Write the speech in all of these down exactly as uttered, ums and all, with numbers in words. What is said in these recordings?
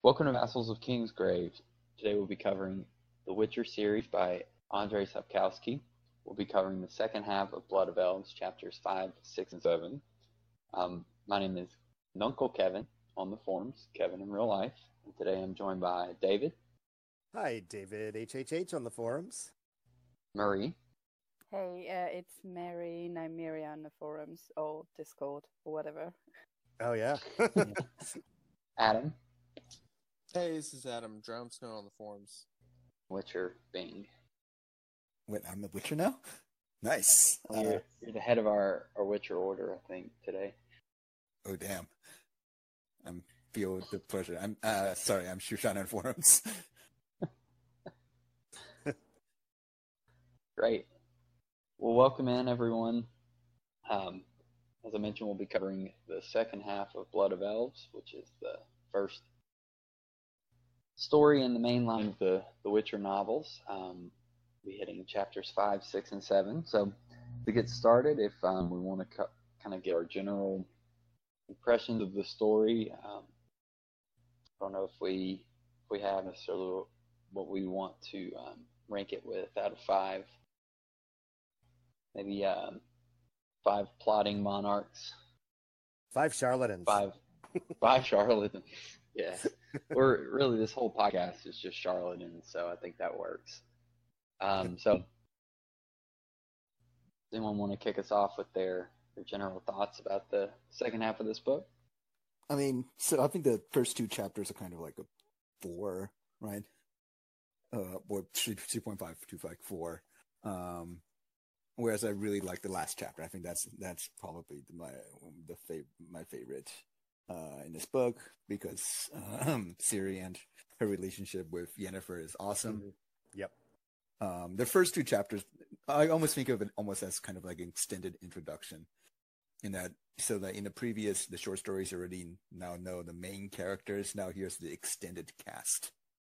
Welcome to Vassals of Kingsgrave. Today we'll be covering the Witcher series by Andrzej Sapkowski. We'll be covering the second half of Blood of Elves, chapters five, six, and seven. Um, my name is Nuncle Kevin on the forums, Kevin in real life. And today I'm joined by David. Hi, David H H H on the forums. Marie. Hey, uh, it's Mary, Nymeria on the forums, or Discord, or whatever. Oh, yeah. Adam. Hey, this is Adam. Drown Snow on the forums. Witcher Bing. Wait, I'm a Witcher now? Nice. Well, you're, Uh, you're the head of our, our Witcher order, I think, today. oh, damn. I'm feel the pleasure. I'm uh, sorry, I'm Shushan on forums. Great. Well, welcome in, everyone. Um, as I mentioned, we'll be covering the second half of Blood of Elves, which is the first story in the main line of the, the Witcher novels. Um, we'll be hitting chapters five, six, and seven. So to get started, if um, we want to co- kind of get our general impressions of the story, um, I don't know if we if we have necessarily what we want to um, rank it with out of five. Maybe um, five plotting monarchs. Five charlatans. Five, five charlatans. Yeah, we're really this whole podcast is just charlatans, so I think that works. Um, so, does anyone want to kick us off with their their general thoughts about the second half of this book? I mean, so I think the first two chapters are kind of like a four, right? Uh, or two point five to like four. Um, whereas I really like the last chapter. I think that's that's probably my the fav- my favorite uh, in this book because um, Ciri and her relationship with Yennefer is awesome. Mm-hmm. Yep. Um, the first two chapters, I almost think of it almost as kind of like an extended introduction. In that, so that in the previous, the short stories already now know the main characters. Now here's the extended cast.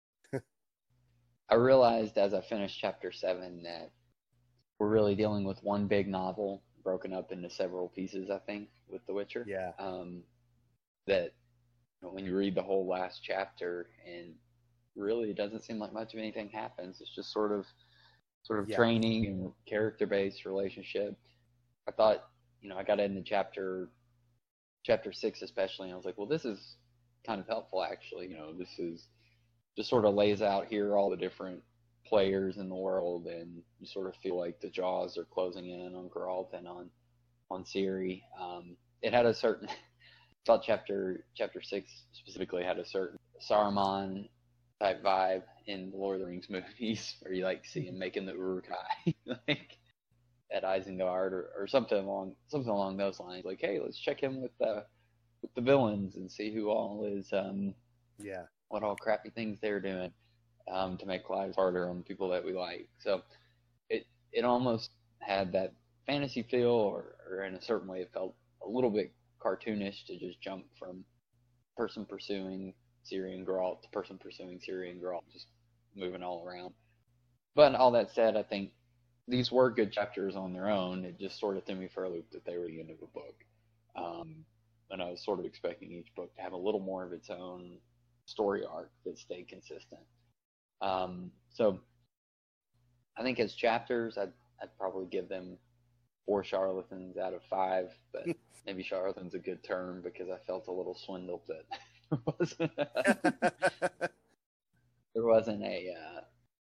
I realized as I finished chapter seven that we're really dealing with one big novel broken up into several pieces, I think, with The Witcher. Yeah. Um, that you know, when you read the whole last chapter and really it doesn't seem like much of anything happens. It's just sort of sort of Yeah. training and character-based relationship. I thought, you know, I got into chapter chapter six especially, and I was like, well, this is kind of helpful actually. You know, this is just sort of lays out here all the different players in the world, and you sort of feel like the jaws are closing in on Geralt and on on Ciri. Um, it had a certain, I thought chapter chapter six specifically had a certain Saruman type vibe in the Lord of the Rings movies, where you like see him making the Uruk-hai, like at Isengard or, or something along something along those lines. Like, hey, let's check in with the with the villains and see who all is um Yeah. what all crappy things they're doing um to make lives harder on the people that we like. So it it almost had that fantasy feel, or, or in a certain way it felt a little bit cartoonish to just jump from person pursuing Ciri and Geralt to person pursuing Ciri and Geralt, just moving all around. But all that said, I think these were good chapters on their own. It just sort of threw me for a loop that they were the end of a book. Um, and I was sort of expecting each book to have a little more of its own story arc that stayed consistent. Um, so I think as chapters, I'd, I'd probably give them four charlatans out of five, but maybe charlatan's a good term because I felt a little swindled that there wasn't a, there wasn't a uh,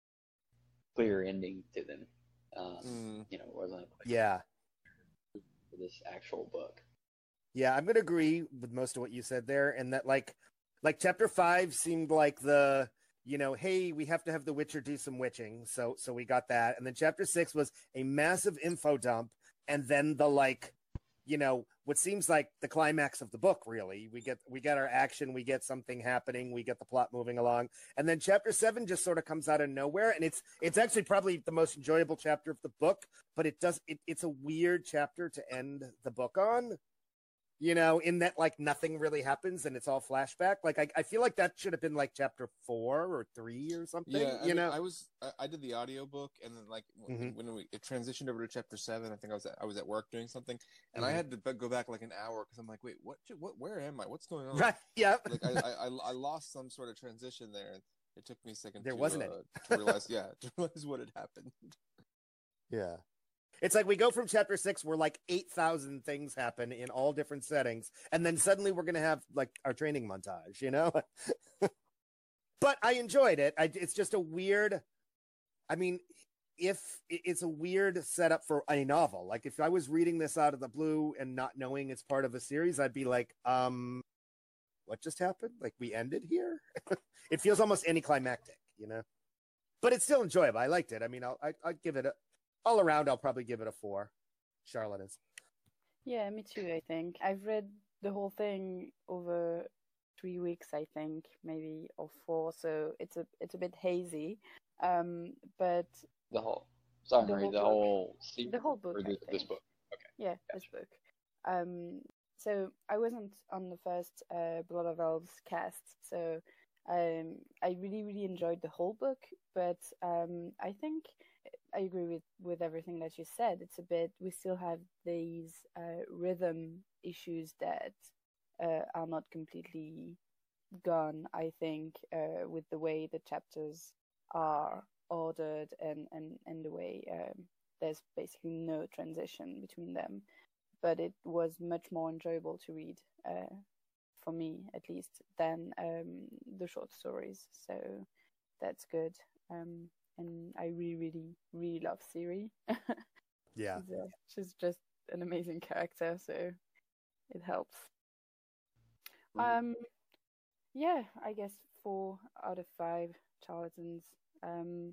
clear ending to them. Um, Mm. You know, it wasn't a Yeah. for this actual book. Yeah, I'm gonna agree with most of what you said there, and that like like chapter five seemed like the you know, hey, we have to have the Witcher do some witching, so so we got that, and then chapter six was a massive info dump, and then the like, you know, what seems like the climax of the book. Really, we get we get our action, we get something happening, we get the plot moving along, and then chapter seven just sort of comes out of nowhere, and it's it's actually probably the most enjoyable chapter of the book, but it does it, it's a weird chapter to end the book on. you know, in that like nothing really happens and it's all flashback. Like I, I feel like that should have been like chapter four or three or something. Yeah, I you mean, know, I was I, I did the audiobook, and then like w- Mhm. when we it transitioned over to chapter seven, I think I was at, I was at work doing something, and Mhm. I had to b- go back like an hour because I'm like, wait, what? What? Where am I? What's going on? right? Yeah, Like I, I I I lost some sort of transition there. It took me a second. There to, wasn't uh, any. to realize, yeah, to realize what had happened. yeah. It's like we go from chapter six where like eight thousand things happen in all different settings, and then suddenly we're going to have like our training montage, you know? But I enjoyed it. I, it's just a weird, I mean, if it's a weird setup for a novel. Like if I was reading this out of the blue and not knowing it's part of a series, I'd be like, um, what just happened? Like we ended here? It feels almost anticlimactic, you know? But it's still enjoyable. I liked it. I mean, I'll, I, I'd give it a, all around, I'll probably give it a four. Charlotte is. Yeah, me too, I think. I've read the whole thing over three weeks, I think, maybe, or four, so it's a it's a bit hazy. Um, but The whole summary, whole the book. whole series, the whole book, or I this, this think. book. Yeah, this book. Um, so I wasn't on the first uh, Blood of Elves cast, so um, I really, really enjoyed the whole book. But um, I think I agree with, with everything that you said. It's a bit, we still have these uh, rhythm issues that uh, are not completely gone, I think, uh, with the way the chapters are ordered and, and, and the way um, there's basically no transition between them. But it was much more enjoyable to read, uh, for me at least, than um, the short stories. So that's good. Um, and I really, really, really love Ciri. Yeah. she's, uh, she's just an amazing character, so it helps. Um, yeah, I guess four out of five charlatans. Um,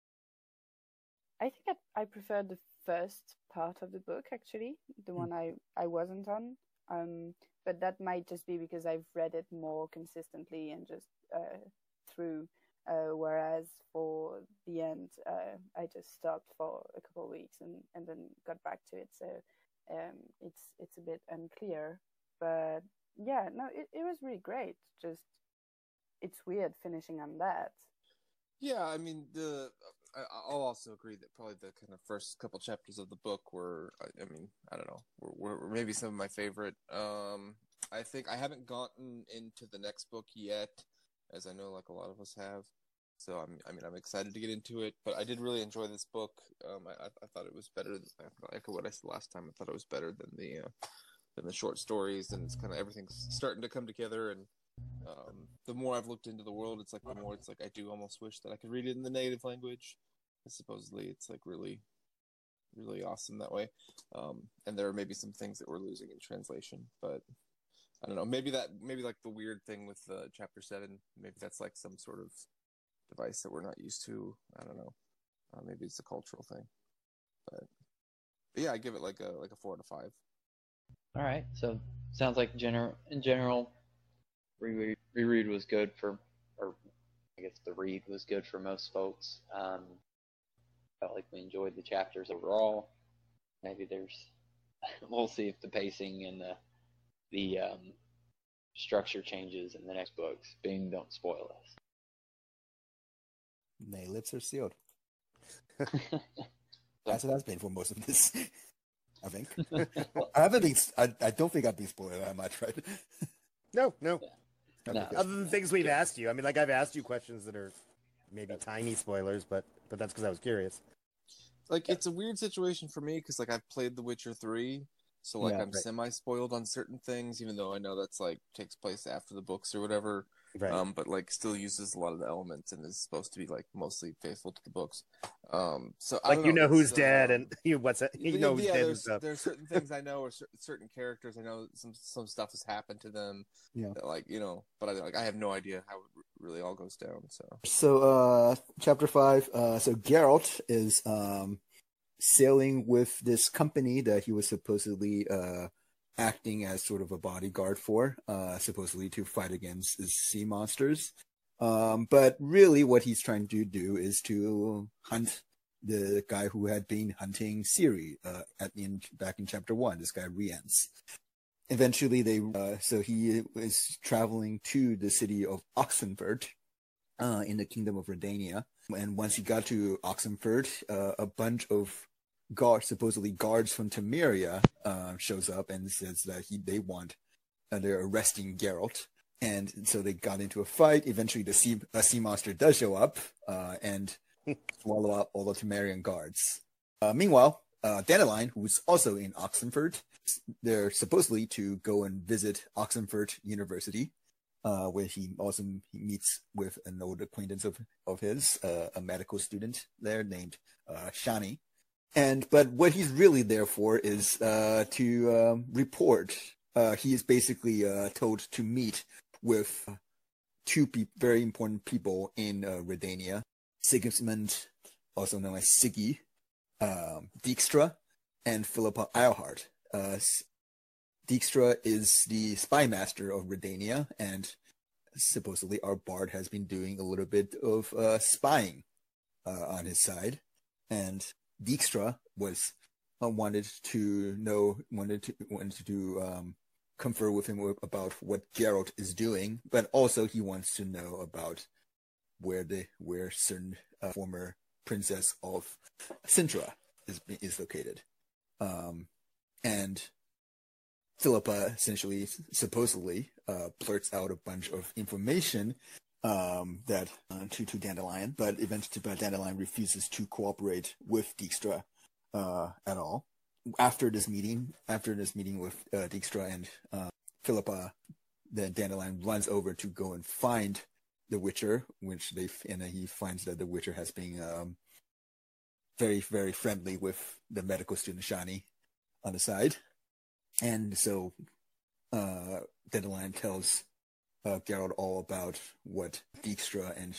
I think I, I preferred the first part of the book, actually, the one I, I wasn't on. Um, but that might just be because I've read it more consistently and just uh, through. Uh, whereas for the end, uh, I just stopped for a couple of weeks and, and then got back to it. So um, it's it's a bit unclear. But yeah, no, it, it was really great. Just it's weird finishing on that. Yeah, I mean the. I, I'll also agree that probably the kind of first couple chapters of the book were. I, I mean, I don't know, were, were maybe some of my favorite. Um, I think I haven't gotten into the next book yet, as I know like a lot of us have. So I'm, I mean, I'm excited to get into it. But I did really enjoy this book. Um, I, I thought it was better. Than, I echo what I said last time. I thought it was better than the uh, than the short stories, and it's kind of everything's starting to come together. And um, the more I've looked into the world, it's like the more it's like I do almost wish that I could read it in the native language. Supposedly, it's like really, really awesome that way. Um, and there are maybe some things that we're losing in translation, but I don't know. Maybe that, maybe like the weird thing with uh, chapter seven. Maybe that's like some sort of device that we're not used to. I don't know. Uh, maybe it's a cultural thing, but, but yeah, I give it like a like a four out of five. All right, so sounds like general in general, reread, reread was good for, or I guess the read was good for most folks. Um, felt like we enjoyed the chapters overall. Maybe there's, we'll see if the pacing and the the um, structure changes in the next books. Bing, don't spoil us. Nay, lips are sealed. That's what has been for most of this. I think. I haven't been. I, I don't think I've been spoiled that much, right? No, no. Yeah. No. Other than things we've asked you. I mean, like I've asked you questions that are maybe tiny spoilers, but but that's because I was curious. Like it's a weird situation for me because like I've played The Witcher three, so like Yeah, I'm right. semi spoiled on certain things, even though I know that's like takes place after the books or whatever. Right. Um, but like still uses a lot of the elements and is supposed to be like mostly faithful to the books. Um, so I Like don't you know, know who's it's, dead um, and you what's it? You know who's yeah, dead and there's stuff. there's certain things I know or cer- certain characters I know some some stuff has happened to them. Yeah. That, like you know, but I like I have no idea how it r- really all goes down. So So, uh, chapter five. Uh, so Geralt is um sailing with this company that he was supposedly uh acting as sort of a bodyguard for, uh, supposedly to fight against the sea monsters. Um, but really, what he's trying to do is to hunt the guy who had been hunting Ciri uh, at in back in chapter one. This guy Rience. eventually they uh, so he is traveling to the city of Oxenford uh, in the kingdom of Redania. And once he got to Oxenford, uh, a bunch of guards, supposedly guards from Temeria, uh, shows up and says that he they want uh, they're arresting Geralt. And so they got into a fight. Eventually, the sea a sea monster does show up uh, and swallow up all the Temerian guards. Uh, meanwhile, uh, Dandelion, who's also in Oxenford, they're supposedly to go and visit Oxenford University, uh, where he also meets with an old acquaintance of of his, uh, a medical student there named uh, Shani. And but what he's really there for is uh, to um, report. Uh, he is basically uh, told to meet with two pe- very important people in uh, Redania: Sigismund, also known as Siggy, um, Dijkstra, and Philippa Eilhart. Uh, Dijkstra is the spy master of Redania, and supposedly our bard has been doing a little bit of uh, spying uh, on his side. And Dijkstra was uh, wanted to know, wanted to wanted to um, confer with him about what Geralt is doing, but also he wants to know about where the where certain uh, former princess of Sintra is is located. Um, and Philippa essentially, supposedly, uh, blurts out a bunch of information um, that uh, to to Dandelion, but eventually, but Dandelion refuses to cooperate with Dijkstra uh, at all. After this meeting, after this meeting with uh, Dijkstra and uh, Philippa, then Dandelion runs over to go and find the Witcher, which they and he finds that the Witcher has been um, very, very friendly with the medical student Shani on the side, and so uh, Dandelion tells uh, Geralt all about what Dijkstra and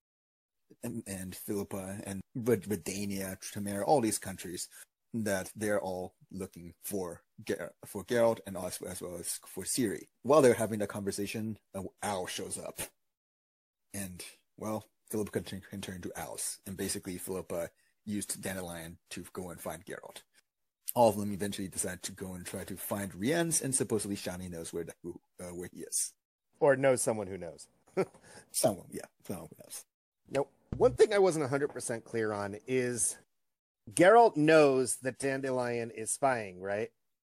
and, and Philippa and Redania, Temeria, all these countries, that they're all looking for Ger- for Geralt and also as well as for Ciri. While they're having that conversation, an owl shows up, and well, Philippa can, turn- can turn into owls, and basically Philippa used Dandelion to go and find Geralt. All of them eventually decide to go and try to find Rience, and supposedly Shani knows where the, who, uh, where he is. Or knows someone who knows. Someone, yeah, someone who knows. Now, one thing I wasn't one hundred percent clear on is Geralt knows that Dandelion is spying, right?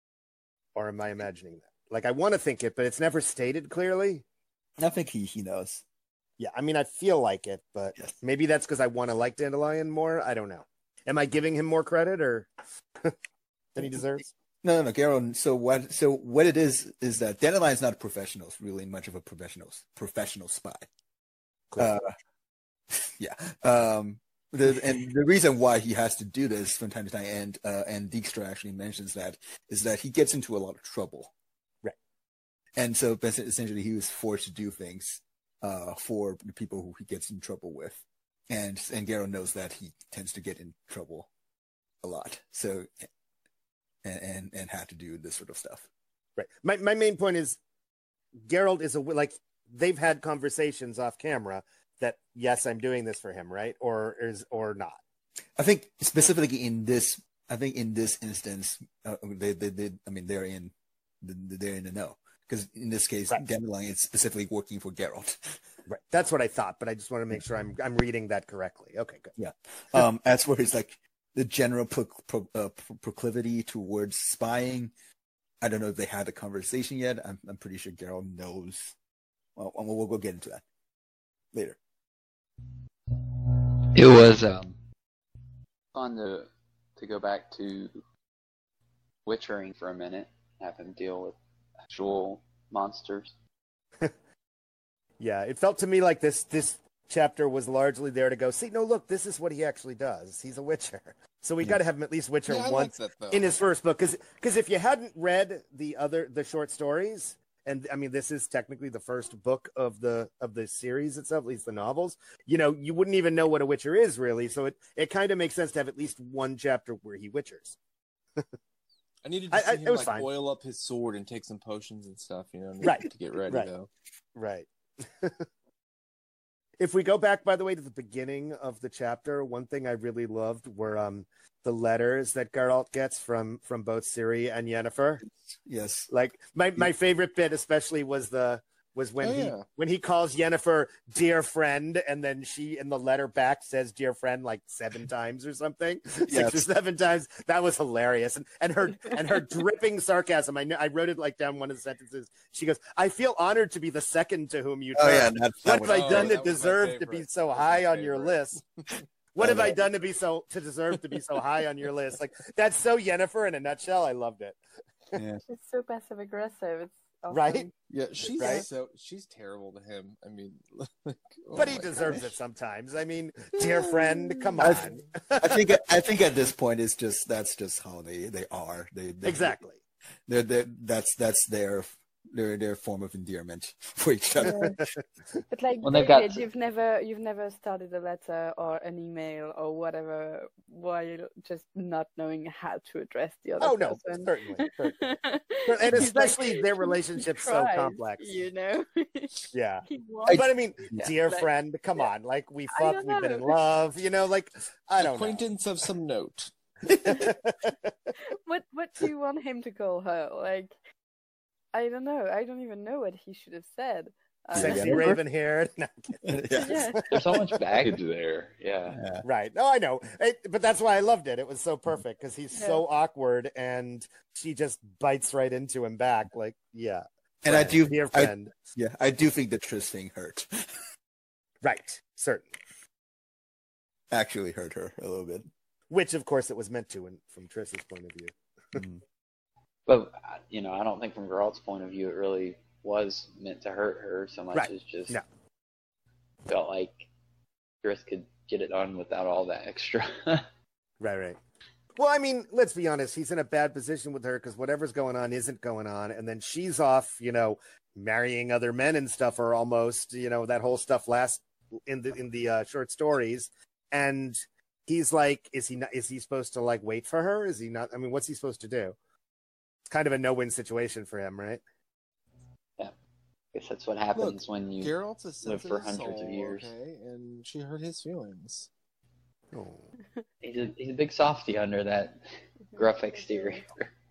Or am I imagining that? Like, I want to think it, but it's never stated clearly. I think he, he knows. Yeah, I mean, I feel like it, but Yes. maybe that's because I want to like Dandelion more. I don't know. Am I giving him more credit or than he deserves? No, no, no, Geralt. So what? So what it is is that Dandelion is not a professional, really much of a professional professional spy. Uh, yeah. Um. The, and the reason why he has to do this from time to time, and uh, and Dijkstra actually mentions that, is that he gets into a lot of trouble. Right. And so essentially, he was forced to do things uh, for the people who he gets in trouble with, and and Geralt knows that he tends to get in trouble a lot. So. And, and and have to do this sort of stuff. Right. My my main point is Geralt is a like they've had conversations off camera that yes, I'm doing this for him, right? Or is or not. I think specifically in this, I think in this instance, uh, they, they they I mean they're in they're in the know, because in this case, right. Dandelion is specifically working for Geralt. Right. That's what I thought, but I just want to make sure I'm I'm reading that correctly. Okay, good. Yeah. Um. As for his like. The general pro- pro- uh, proclivity towards spying, I don't know if they had a conversation yet. I'm, I'm pretty sure Geralt knows. Well, we'll, we'll get into that later. It was um, fun to to go back to Witchering for a minute, have him deal with actual monsters. Yeah, it felt to me like this this chapter was largely there to go, see, no, look, this is what he actually does. He's a Witcher. So we yeah. got to have him at least Witcher yeah, once like that, in his first book. Because if you hadn't read the other the short stories, and I mean, this is technically the first book of the of the series itself, at least the novels, you know, you wouldn't even know what a Witcher is, really. So it, it kind of makes sense to have at least one chapter where he Witchers. I needed to I, see I, him like fine. oil up his sword and take some potions and stuff, you know, right. to get ready, right. though. Right. If we go back, by the way, to the beginning of the chapter, one thing I really loved were um the letters that Geralt gets from from both Ciri and Yennefer. Yes. Like my, my favorite bit, especially, was the was when Oh, he yeah. when he calls Yennefer dear friend, and then she in the letter back says dear friend like seven times or something, six Yes. or seven times. That was hilarious, and and her and her dripping sarcasm. I know I wrote it like down one of the sentences. She goes, "I feel honored to be the second to whom you turn. Oh yeah, that, that What was have I Oh, done to that was my deserve to be favorite. so That was high my on your favorite. list? What I have I know. done to be so to deserve to be so high on your list?" Like that's so Yennefer in a nutshell. I loved it. yeah. She's so passive aggressive. It's awesome. Right? Yeah, she's Right? so she's terrible to him. I mean, like, oh But he my deserves gosh. it sometimes. I mean, dear friend, come I on. th- I think I think at this point it's just that's just how they, they are. They, they Exactly. They're, they're, that's that's their their their form of endearment for each other. Yeah. But like Well, they've David, got- you've never you've never started a letter or an email or whatever while just not knowing how to address the other Oh no, person. certainly, certainly. And He's like- especially their he- relationship's he so tries, complex. You know. Yeah. He wants- But I mean, Yeah. dear Like, friend, come yeah. on. Like we I fucked, don't we've been in know. love, you know, like I don't Acquaintance of some note. know. what what do you want him to call her? Like, I don't know. I don't even know what he should have said. Uh, Sexy Yeah. raven haired. No, yeah. There's so much baggage there. Yeah. Yeah. right. No, I know. It- but that's why I loved it. It was so perfect because he's so awkward and she just bites right into him back. Like, yeah. And I do, Dear I, friend. yeah, I do think the Triss thing hurt. Right. Certain. Actually, hurt her a little bit. Which, of course, it was meant to, in, from Triss's point of view. Mhm. But, you know, I don't think from Geralt's point of view it really was meant to hurt her so much Right. as just No. felt like Triss could get it done without all that extra. Right, right. Well, I mean, let's be honest. He's in a bad position with her because whatever's going on isn't going on. And then she's off, you know, marrying other men and stuff, or almost, you know, that whole stuff last in the in the uh, short stories. And he's like, is he not, is he supposed to like wait for her? Is he not? I mean, what's he supposed to do? It's kind of a no-win situation for him, right? I guess that's what happens when you Geralt's a live sensitive for hundreds of soul, years. okay, and she hurt his feelings. Oh. He's a, he's a big softy under that gruff exterior.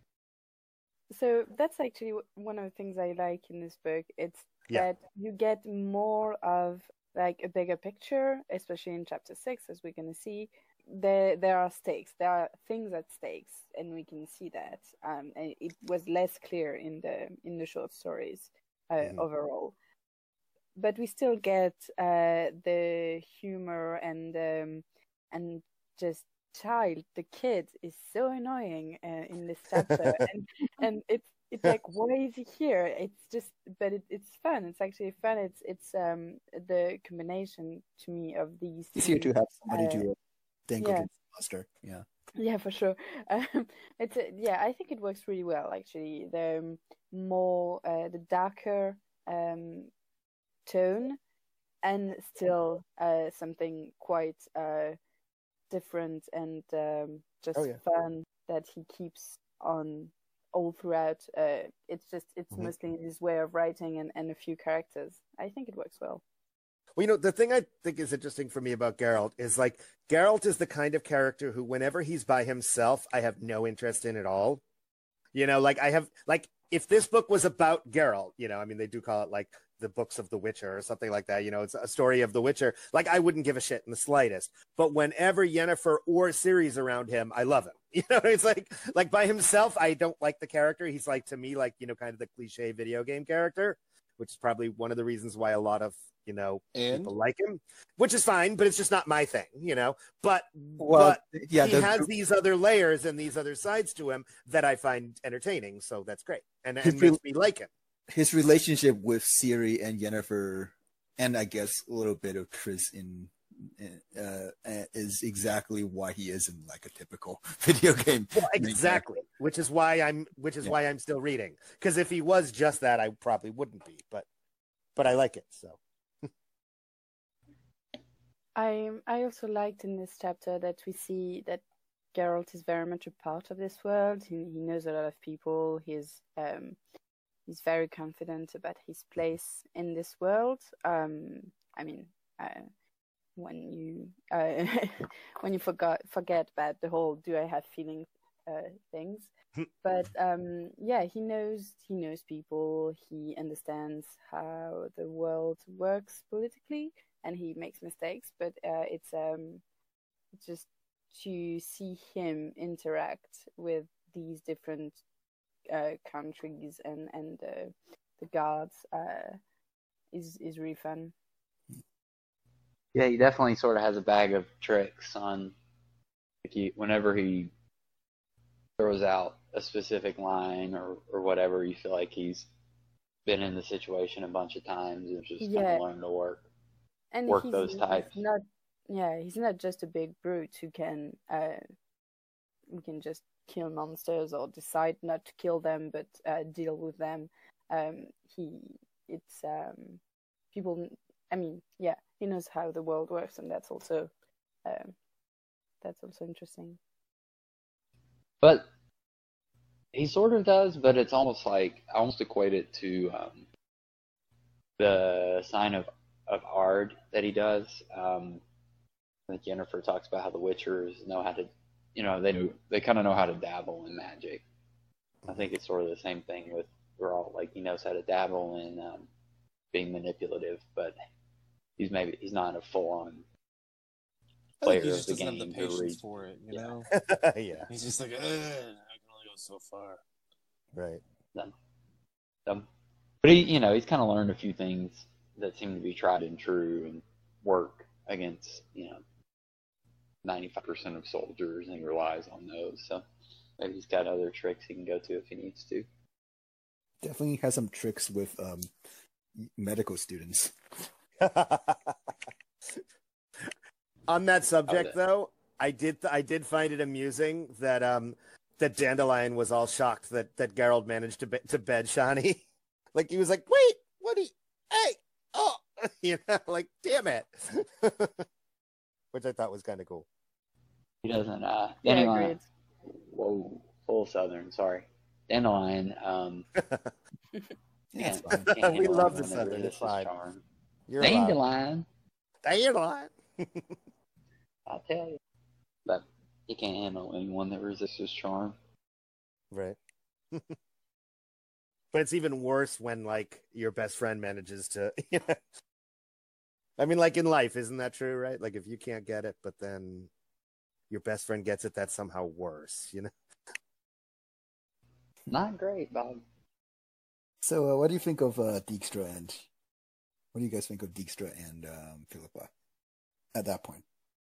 So that's actually w- one of the things I like in this book. It's Yeah. that you get more of like a bigger picture, especially in chapter six, as we're gonna see. There, there are stakes. There are things at stakes, and we can see that. Um, and it was less clear in the in the short stories uh, Mhm. overall. But we still get uh, the humor and um, and just child. The kid is so annoying uh, in this chapter, and and it's it's like, why is he here? It's just, but it, it's fun. It's actually fun. It's it's um the combination to me of these. Easier to two, have somebody uh, to dangle yeah. the monster. Yeah. Yeah, for sure. Um, it's a, yeah, I think it works really well. Actually, the um, more uh, the darker um tone, and still uh something quite uh different and um just Oh, yeah. fun that he keeps on all throughout. Uh, it's just it's Mhm. mostly his way of writing and, and a few characters. I think it works well. Well, you know, the thing I think is interesting for me about Geralt is like Geralt is the kind of character who, whenever he's by himself, I have no interest in at all. You know, like I have, like, if this book was about Geralt, you know, I mean, they do call it like the books of The Witcher or something like that. You know, it's a story of The Witcher. Like, I wouldn't give a shit in the slightest. But whenever Yennefer or Ciri's around him, I love him. You know, it's like, like by himself, I don't like the character. He's like, to me, like, you know, kind of the cliche video game character, which is probably one of the reasons why a lot of, you know, And people like him, which is fine, but it's just not my thing, you know. But Well, but yeah, he the- has these other layers and these other sides to him that I find entertaining, so that's great, and, He's and real- makes me like him. his relationship with Ciri and Yennefer, and I guess a little bit of Triss in uh, uh, is exactly why he isn't like a typical video game. Well, main exactly, which is why I'm which is Yeah. why I'm still reading. Because if he was just that, I probably wouldn't be. But but I like it. So I I also liked in this chapter that we see that Geralt is very much a part of this world. He he knows a lot of people. He's um he's very confident about his place in this world. Um, I mean, uh, when you uh, when you forgot forget about the whole "do I have feelings" uh, things. But um, yeah, he knows he knows people. He understands how the world works politically, and he makes mistakes. But uh, it's um, it's just to see him interact with these different uh, countries and and uh, the guards uh, is is really fun. Yeah, he definitely sort of has a bag of tricks on like he, whenever he throws out a specific line or, or whatever, you feel like he's been in the situation a bunch of times and just kind Yeah, of learned to work and work he's, those he's types. not yeah he's not just a big brute who can uh who can just kill monsters or decide not to kill them but uh, deal with them. Um, he it's um people. I mean, yeah, he knows how the world works, and that's also um that's also interesting. But he sort of does, but it's almost like I almost equate it to um, the sign of of Ard that he does. Um, like Jennifer talks about how the Witchers know how to, you know, they do, they kind of know how to dabble in magic. I think it's sort of the same thing with Geralt. Like he knows how to dabble in um, being manipulative, but he's maybe he's not a full on I think player he of just the doesn't have the game who patience reads. for it, you Yeah. know? Yeah, He's just like, Ugh, I can only go so far. right. So, so, but he, you know, he's kind of learned a few things that seem to be tried and true and work against, you know, ninety-five percent of soldiers, and he relies on those. So maybe he's got other tricks he can go to if he needs to. Definitely has some tricks with um, medical students. On that subject, Oh, though, I did I did find it amusing that um that Dandelion was all shocked that that Geralt managed to be, to bed Shani. Like he was like, "Wait, what? Do you, hey, oh, you know, like damn it," which I thought was kind of cool. He doesn't. Uh, Yeah, Dandelion. agreed. Whoa, full Southern. Sorry, Dandelion. Um, Yeah, can't, it's fine. can't We handle love the anyone that Southern. It's resists his fine. charm. You're allowed. Dandelion, Dandelion. I'll tell you. But he can't handle anyone that resists his charm. Right. But it's even worse when like your best friend manages to. You know, I mean, like in life, isn't that true? Right? Like if you can't get it, but then your best friend gets it, that's somehow worse. You know. Not great, Bob. So, uh, what do you think of uh, Dijkstra and what do you guys think of Dijkstra and um, Philippa at that point?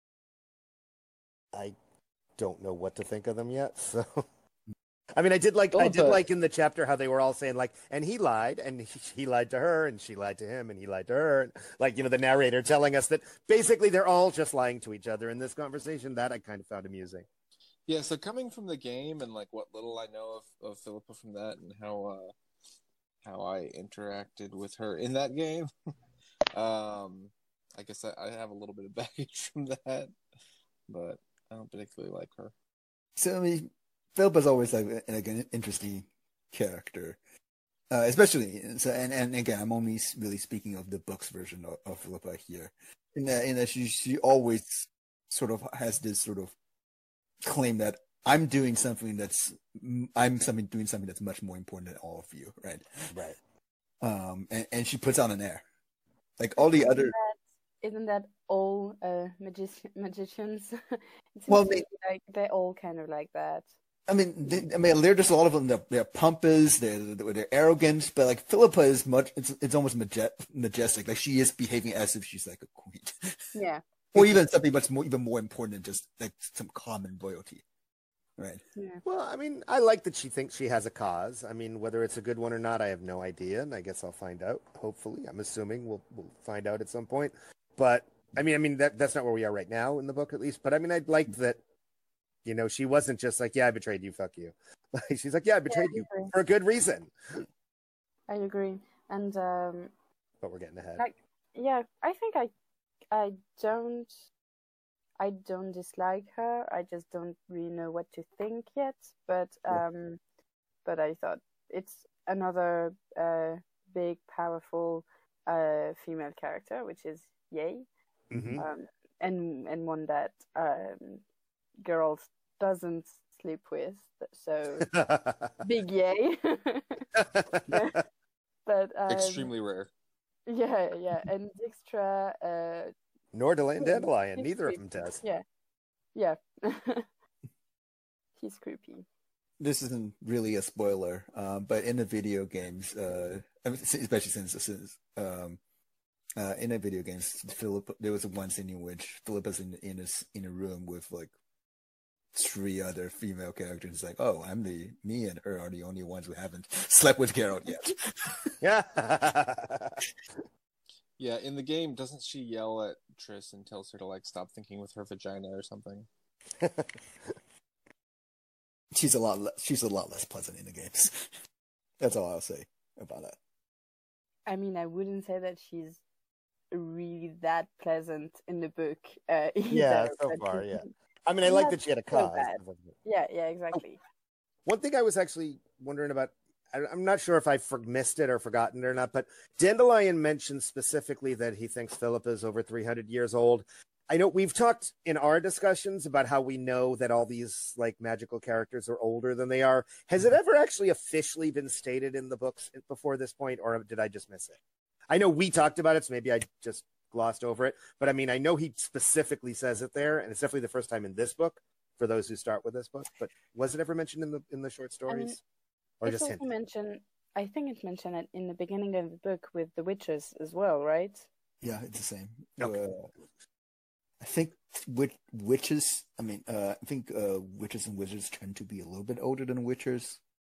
I don't know what to think of them yet. So, I mean, I did like I did Philippa- like in the chapter how they were all saying like, and he lied, and he, he lied to her, and she lied to him, and he lied to her, and, like you know the narrator telling us that basically they're all just lying to each other in this conversation. That I kind of found amusing. Yeah, so coming from the game and like what little I know of, of Philippa from that and how uh, how I interacted with her in that game, um, I guess I, I have a little bit of baggage from that, but I don't particularly like her. So, I mean, Philippa's always like, like an interesting character, uh, especially. So, and, and again, I'm only really speaking of the books version of, of Philippa here, in that in that she she always sort of has this sort of claim that I'm doing something that's I'm something doing something that's much more important than all of you, right? Right. Um, and, and she puts on an air, like all the other. Isn't that all uh, magic- magicians? It seems Well, to they- me like they're all kind of like that. I mean, they, I mean, there are just a lot of them. They're, they're pompous. They're they're arrogant. But like Philippa is much. It's it's almost maje- majestic. Like she is behaving as if she's like a queen, Yeah. or even something much more, even more important than just like some common loyalty, right? Yeah. Well, I mean, I like that she thinks she has a cause. I mean, whether it's a good one or not, I have no idea, and I guess I'll find out. Hopefully, I'm assuming we'll we'll find out at some point. But I mean, I mean that that's not where we are right now in the book, at least. But I mean, I liked that. You know, she wasn't just like, "Yeah, I betrayed you, fuck you." Like, she's like, "Yeah, I betrayed I you agree. for a good reason." I agree. And um, But we're getting ahead. like, yeah, I think I, I don't, I don't dislike her. I just don't really know what to think yet. But um, but I thought it's another uh big, powerful uh female character, which is yay. Mhm. um, and and one that um, girls doesn't sleep with. So big yay! But um, Extremely rare. yeah, yeah, and Dijkstra, uh, Nor Delan- Dandelion. he's Neither of creepy. them does. Yeah, yeah. He's creepy. This isn't really a spoiler, uh, but in the video games, uh, especially since since um, uh, in the video games, Philip, there was one scene in which Philip is in in a s- in a room with like three other female characters. Like, oh, I'm the me and her are the only ones who haven't slept with Geralt yet. Yeah. Yeah, in the game, doesn't she yell at Triss and tells her to like stop thinking with her vagina or something? She's a lot le- she's a lot less pleasant in the games. That's all I'll say about that. I mean, I wouldn't say that she's really that pleasant in the book. Uh, either, Yeah, so but far, she's yeah. I mean, I she's like not that she had a so cause. bad. Yeah, yeah, exactly. One thing I was actually wondering about, I- I'm not sure if I for- missed it or forgotten it or not, but Dandelion mentioned specifically that he thinks Philip is over three hundred years old. I know we've talked in our discussions about how we know that all these like magical characters are older than they are. Has it ever actually officially been stated in the books before this point, or did I just miss it? I know we talked about it, so maybe I just glossed over it. But I mean, I know he specifically says it there, and it's definitely the first time in this book for those who start with this book. But was it ever mentioned in the in the short stories, mean, or It's just also hinted? mentioned. I think it's mentioned at- in the beginning of the book with the witches as well, right? Yeah, it's the same. Okay. Uh, I think witch, witches. I mean, uh, I think uh, witches and wizards tend to be a little bit older than witchers.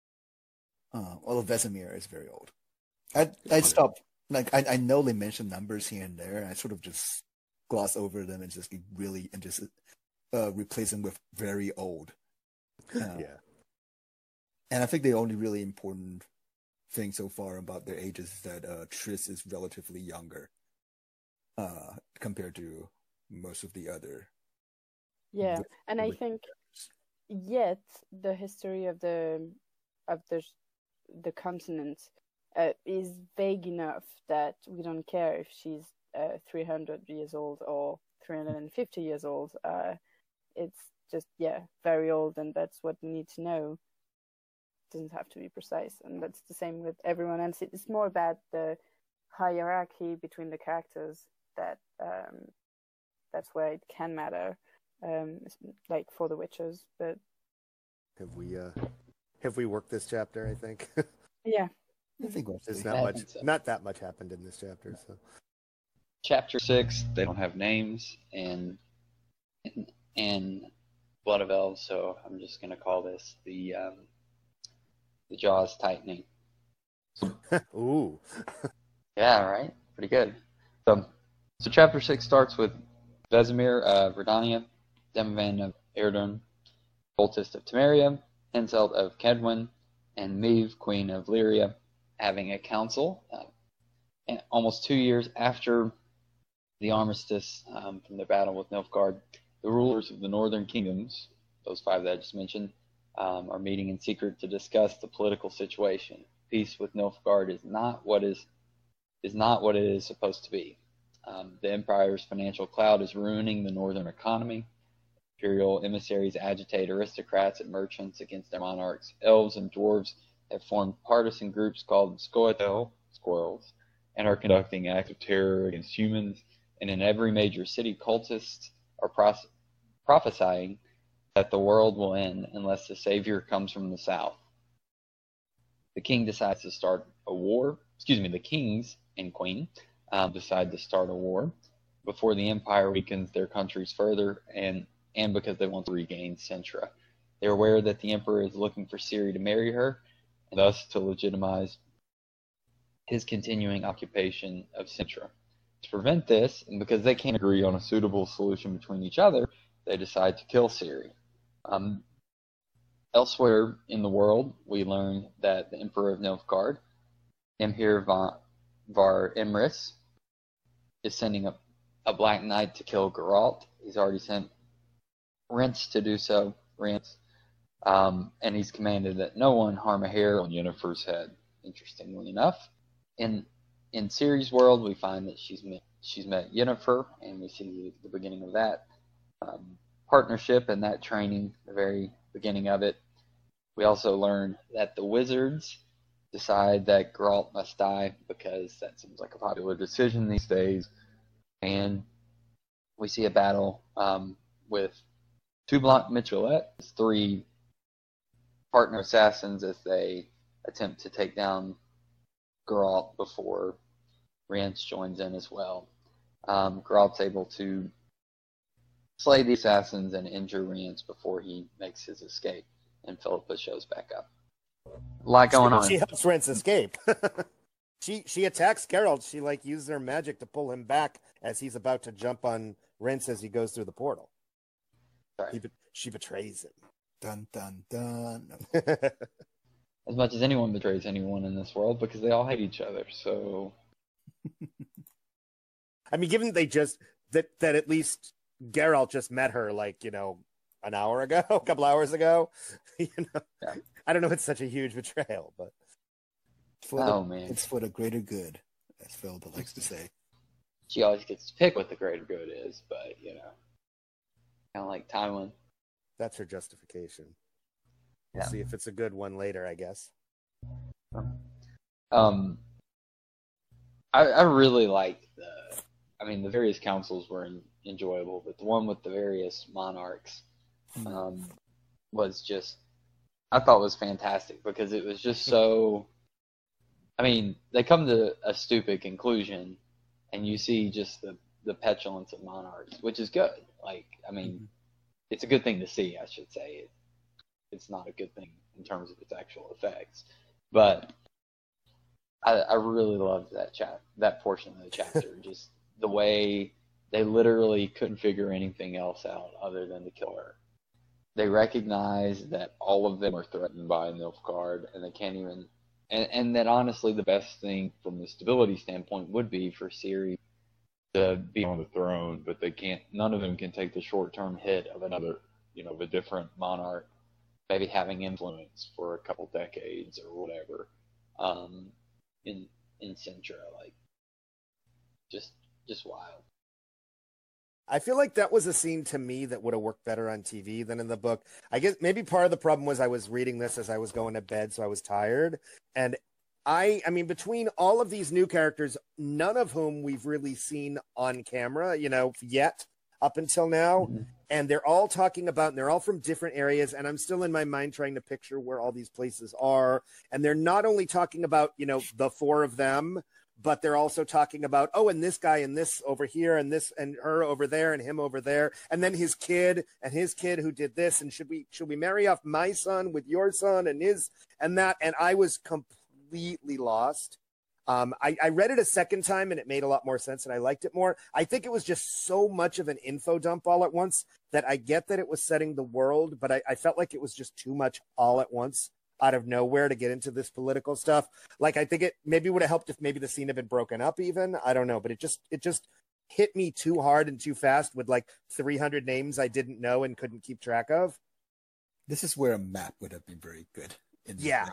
Uh, although Vesemir is very old. I I stopped. Like I I know they mention numbers here and there. I sort of just gloss over them and just really and just uh, replace them with very old. Uh, Yeah. And I think the only really important thing so far about their ages is that uh, Triss is relatively younger uh, compared to most of the other. Yeah, Wi- and I witch think characters. yet the history of the of the the continent uh, is vague enough that we don't care if she's uh, three hundred years old or three hundred fifty years old. Uh, it's just yeah, very old, and that's what we need to know. Doesn't have to be precise, and that's the same with everyone else. It's more about the hierarchy between the characters that um, that's where it can matter, um, like for the witches. But Have we uh have we worked this chapter? I think yeah, I think there's mostly. not I much think so. not that much happened in this chapter. So Chapter six, they don't have names, and and Blood of Elves, so I'm just gonna call this the um, the jaws tightening. ooh, Yeah, right. Pretty good. So, so chapter six starts with Vesemir of Redania, Demovan of Erdun, Voltist of Temeria, Henselt of Kedwin, and Meve, Queen of Lyria, having a council. Uh, and almost two years after the armistice um, from the battle with Nilfgaard, the rulers of the northern kingdoms, those five that I just mentioned, um, are meeting in secret to discuss the political situation. Peace with Nilfgaard is not what is is not what it is supposed to be. Um, the Empire's financial cloud is ruining the northern economy. Imperial emissaries agitate aristocrats and merchants against their monarchs. Elves and dwarves have formed partisan groups called Scoia'tael, squirrels, and are conducting acts of terror against humans. And in every major city, cultists are pros- prophesying that the world will end unless the savior comes from the south. The king decides to start a war. Excuse me, the kings and queen um, decide to start a war before the empire weakens their countries further, and and because they want to regain Sintra. They're aware that the emperor is looking for Ciri to marry her, and thus to legitimize his continuing occupation of Sintra. To prevent this, and because they can't agree on a suitable solution between each other, they decide to kill Ciri. Um, elsewhere in the world, we learn that the Emperor of Nilfgaard, Emhyr var Emrys, is sending a, a Black Knight to kill Geralt. He's already sent Rents to do so, Rents, um, and he's commanded that no one harm a hair on Yennefer's head. Interestingly enough, in in Ciri's world, we find that she's she's met Yennefer, and we see the beginning of that um, partnership and that training, the very beginning of it. We also learn that the wizards decide that Geralt must die because that seems like a popular decision these days. And we see a battle um, with two Blanc Michelet, three partner assassins, as they attempt to take down Geralt before Rience joins in as well. Um, Geralt's able to slay the assassins and injure Rience before he makes his escape, and Philippa shows back up. A lot going she, on. She helps Rience escape. she she attacks Geralt. She like uses her magic to pull him back as he's about to jump on Rience as he goes through the portal. Right. He be- she betrays him. Dun dun dun. As much as anyone betrays anyone in this world, because they all hate each other. So, I mean, given they just that that at least Geralt just met her like you know an hour ago, a couple hours ago. you know, yeah. I don't know. It's such a huge betrayal, but For oh the, man, it's for the greater good, as Philippa likes to say. She always gets to pick what the greater good is, but you know, kind of like Tywin. that's her justification. We'll Yeah. see if it's a good one later, I guess. Um, I, I really liked the. I mean, the various councils were in, enjoyable, but the one with the various monarchs um, was just. I thought was fantastic because it was just so. I mean, they come to a stupid conclusion, and you see just the the petulance of monarchs, which is good. Like, I mean, mm-hmm. it's a good thing to see, I should say. It, it's not a good thing in terms of its actual effects, but I, I really loved that chap, that portion of the chapter. Just the way they literally couldn't figure anything else out other than to kill her. They recognize that all of them are threatened by Nilfgaard, and they can't even. And, and that honestly, the best thing from the stability standpoint would be for Ciri to be on the throne, but they can't. None of them can take the short-term hit of another, you know, of a different monarch, maybe having influence for a couple decades or whatever. Um, in in Cintra, like, just just wild. I feel like that was a scene to me that would have worked better on T V than in the book. I guess maybe part of the problem was I was reading this as I was going to bed, so I was tired. And I, I mean, between all of these new characters, none of whom we've really seen on camera, you know, yet up until now. Mm-hmm. And they're all talking about, and they're all from different areas. And I'm still in my mind trying to picture where all these places are. And they're not only talking about, you know, the four of them, but they're also talking about, oh, and this guy and this over here and this and her over there and him over there. And then his kid and his kid who did this. And should we, should we marry off my son with your son and his and that? And I was completely lost. Um, I, I read it a second time and it made a lot more sense and I liked it more. I think it was just so much of an info dump all at once that I get that it was setting the world, but I, I felt like it was just too much all at once out of nowhere to get into this political stuff. Like, I think it maybe would have helped if maybe the scene had been broken up even. I don't know, but it just, it just hit me too hard and too fast with like three hundred names I didn't know and couldn't keep track of. This is where a map would have been very good. In yeah.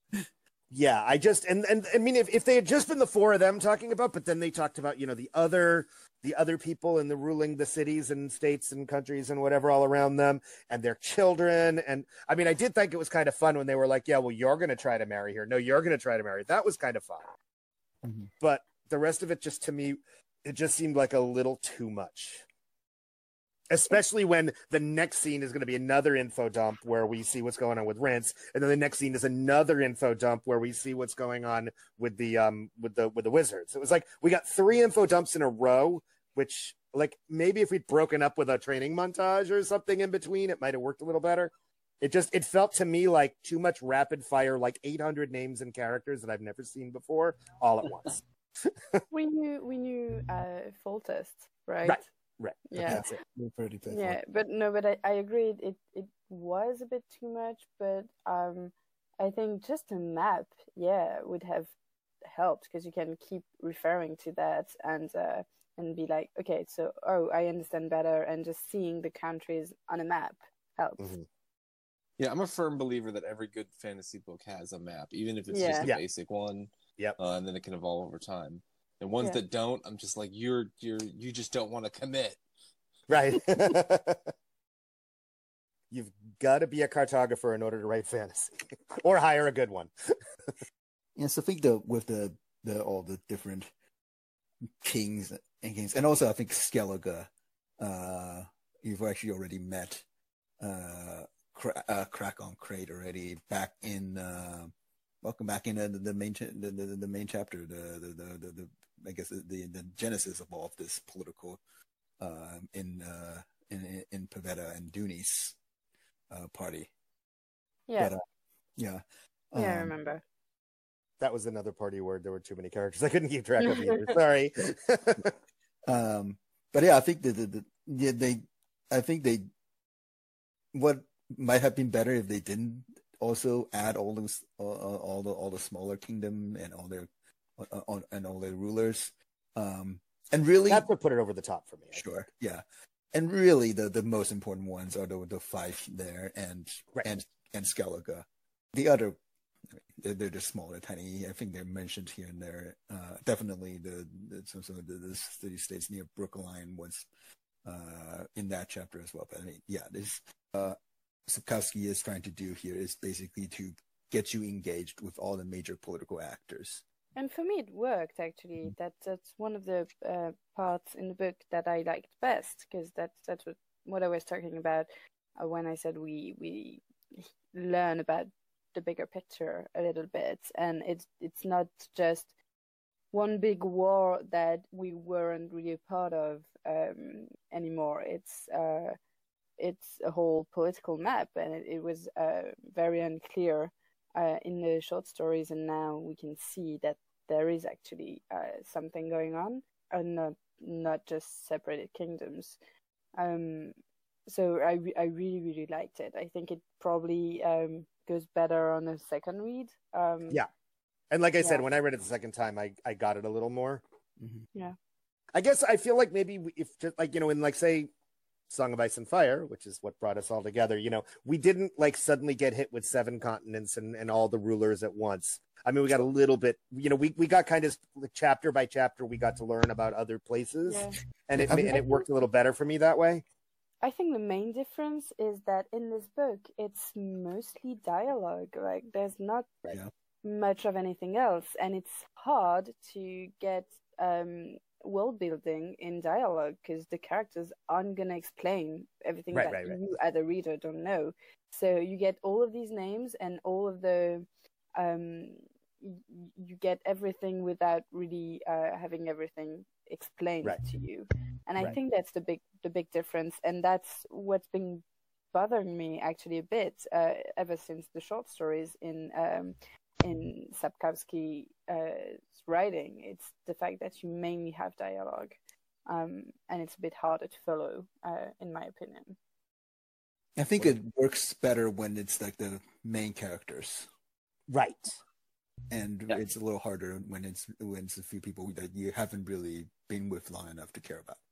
Yeah, I just, and, and I mean, if, if they had just been the four of them talking about, but then they talked about, you know, the other, the other people in the ruling the cities and states and countries and whatever all around them and their children. And I mean, I did think it was kind of fun when they were like, yeah, well, you're going to try to marry her. No, you're going to try to marry her. That was kind of fun. Mm-hmm. But the rest of it just, to me, it just seemed like a little too much. Especially when the next scene is going to be another info dump where we see what's going on with Rience, and then the next scene is another info dump where we see what's going on with the um with the with the wizards. It was like we got three info dumps in a row, which like maybe if we'd broken up with a training montage or something in between, it might have worked a little better. It just it felt to me like too much rapid fire, like eight hundred names and characters that I've never seen before, all at once. we knew we knew uh, Foltest, right? Right. Right. Yeah. That's it. Pretty yeah, but no, but I, I agree. It it was a bit too much, but um, I think just a map, yeah, would have helped because you can keep referring to that and uh, and be like, okay, so oh, I understand better, and just seeing the countries on a map helps. Mm-hmm. Yeah, I'm a firm believer that every good fantasy book has a map, even if it's yeah. just a yeah. basic one. Yep. Uh, and then it can evolve over time. And ones Yeah. that don't, I'm just like, you're you're you just don't want to commit. Right. You've got to be a cartographer in order to write fantasy, or hire a good one. Yes, I think the with the the all the different kings and kings, and also I think Skellige, uh, you've actually already met uh, Cra- uh Krakon Crate already back in. Uh, welcome back in uh, the, the main cha- the, the the main chapter, the the the, the, the I guess the, the the genesis of all of this political uh, in uh, in in Pavetta and Dooney's uh, party. Yeah, But, uh, yeah. yeah, I Um, remember. That was another party word. There were too many characters. I couldn't keep track of either. Sorry. Um, but yeah, I think that the, the, yeah, they, I think they, what might have been better if they didn't also add all those, uh, all the, all the smaller kingdom and all their, uh, uh, and all their rulers. Um, and really, That's what put it over the top for me. I think. sure, yeah. And really, the, the most important ones are the the five there and Right. and and Skellige. The other, they're, they're just small, they're tiny. I think they're mentioned here and there. Uh, definitely the, the some some of the, the city states near Brookline was uh, in that chapter as well. But I mean, yeah, this uh, Sapkowski is trying to do here is basically to get you engaged with all the major political actors. And for me, it worked actually. That that's one of the uh, parts in the book that I liked best, because that's that's what, what I was talking about uh, when I said we we learn about the bigger picture a little bit, and it's it's not just one big war that we weren't really a part of um, anymore. It's uh, it's a whole political map, and it, it was uh, very unclear uh, in the short stories, and now we can see that there is actually uh, something going on, and not not just separated kingdoms. Um, so I re- I really really liked it. I think it probably um, goes better on a second read. Um, Yeah. And like I said, Yeah. when I read it the second time, I, I got it a little more. Mhm. Yeah. I guess I feel like maybe if just like, you know, in like, say, Song of Ice and Fire, which is what brought us all together, you know, we didn't like suddenly get hit with seven continents and, and all the rulers at once. I mean, we got a little bit, you know, we, we got kind of chapter by chapter, we got to learn about other places, Yeah. and it I mean- and it worked a little better for me that way. I think the main difference is that in this book, it's mostly dialogue. Like, there's not Yeah. much of anything else, and it's hard to get um, world building in dialogue because the characters aren't gonna explain everything Right, that right, right. you, as a reader, don't know. So you get all of these names and all of the um, y- you get everything without really uh, having everything explained Right. to you. And I Right. think that's the big the big difference, and that's what's been bothering me actually a bit uh, ever since the short stories in um, in Sapkowski's uh, writing. It's the fact that you mainly have dialogue, um, and it's a bit harder to follow, uh, in my opinion. I think it works better when it's like the main characters, Right. and Yeah. it's a little harder when it's when it's a few people that you haven't really been with long enough to care about.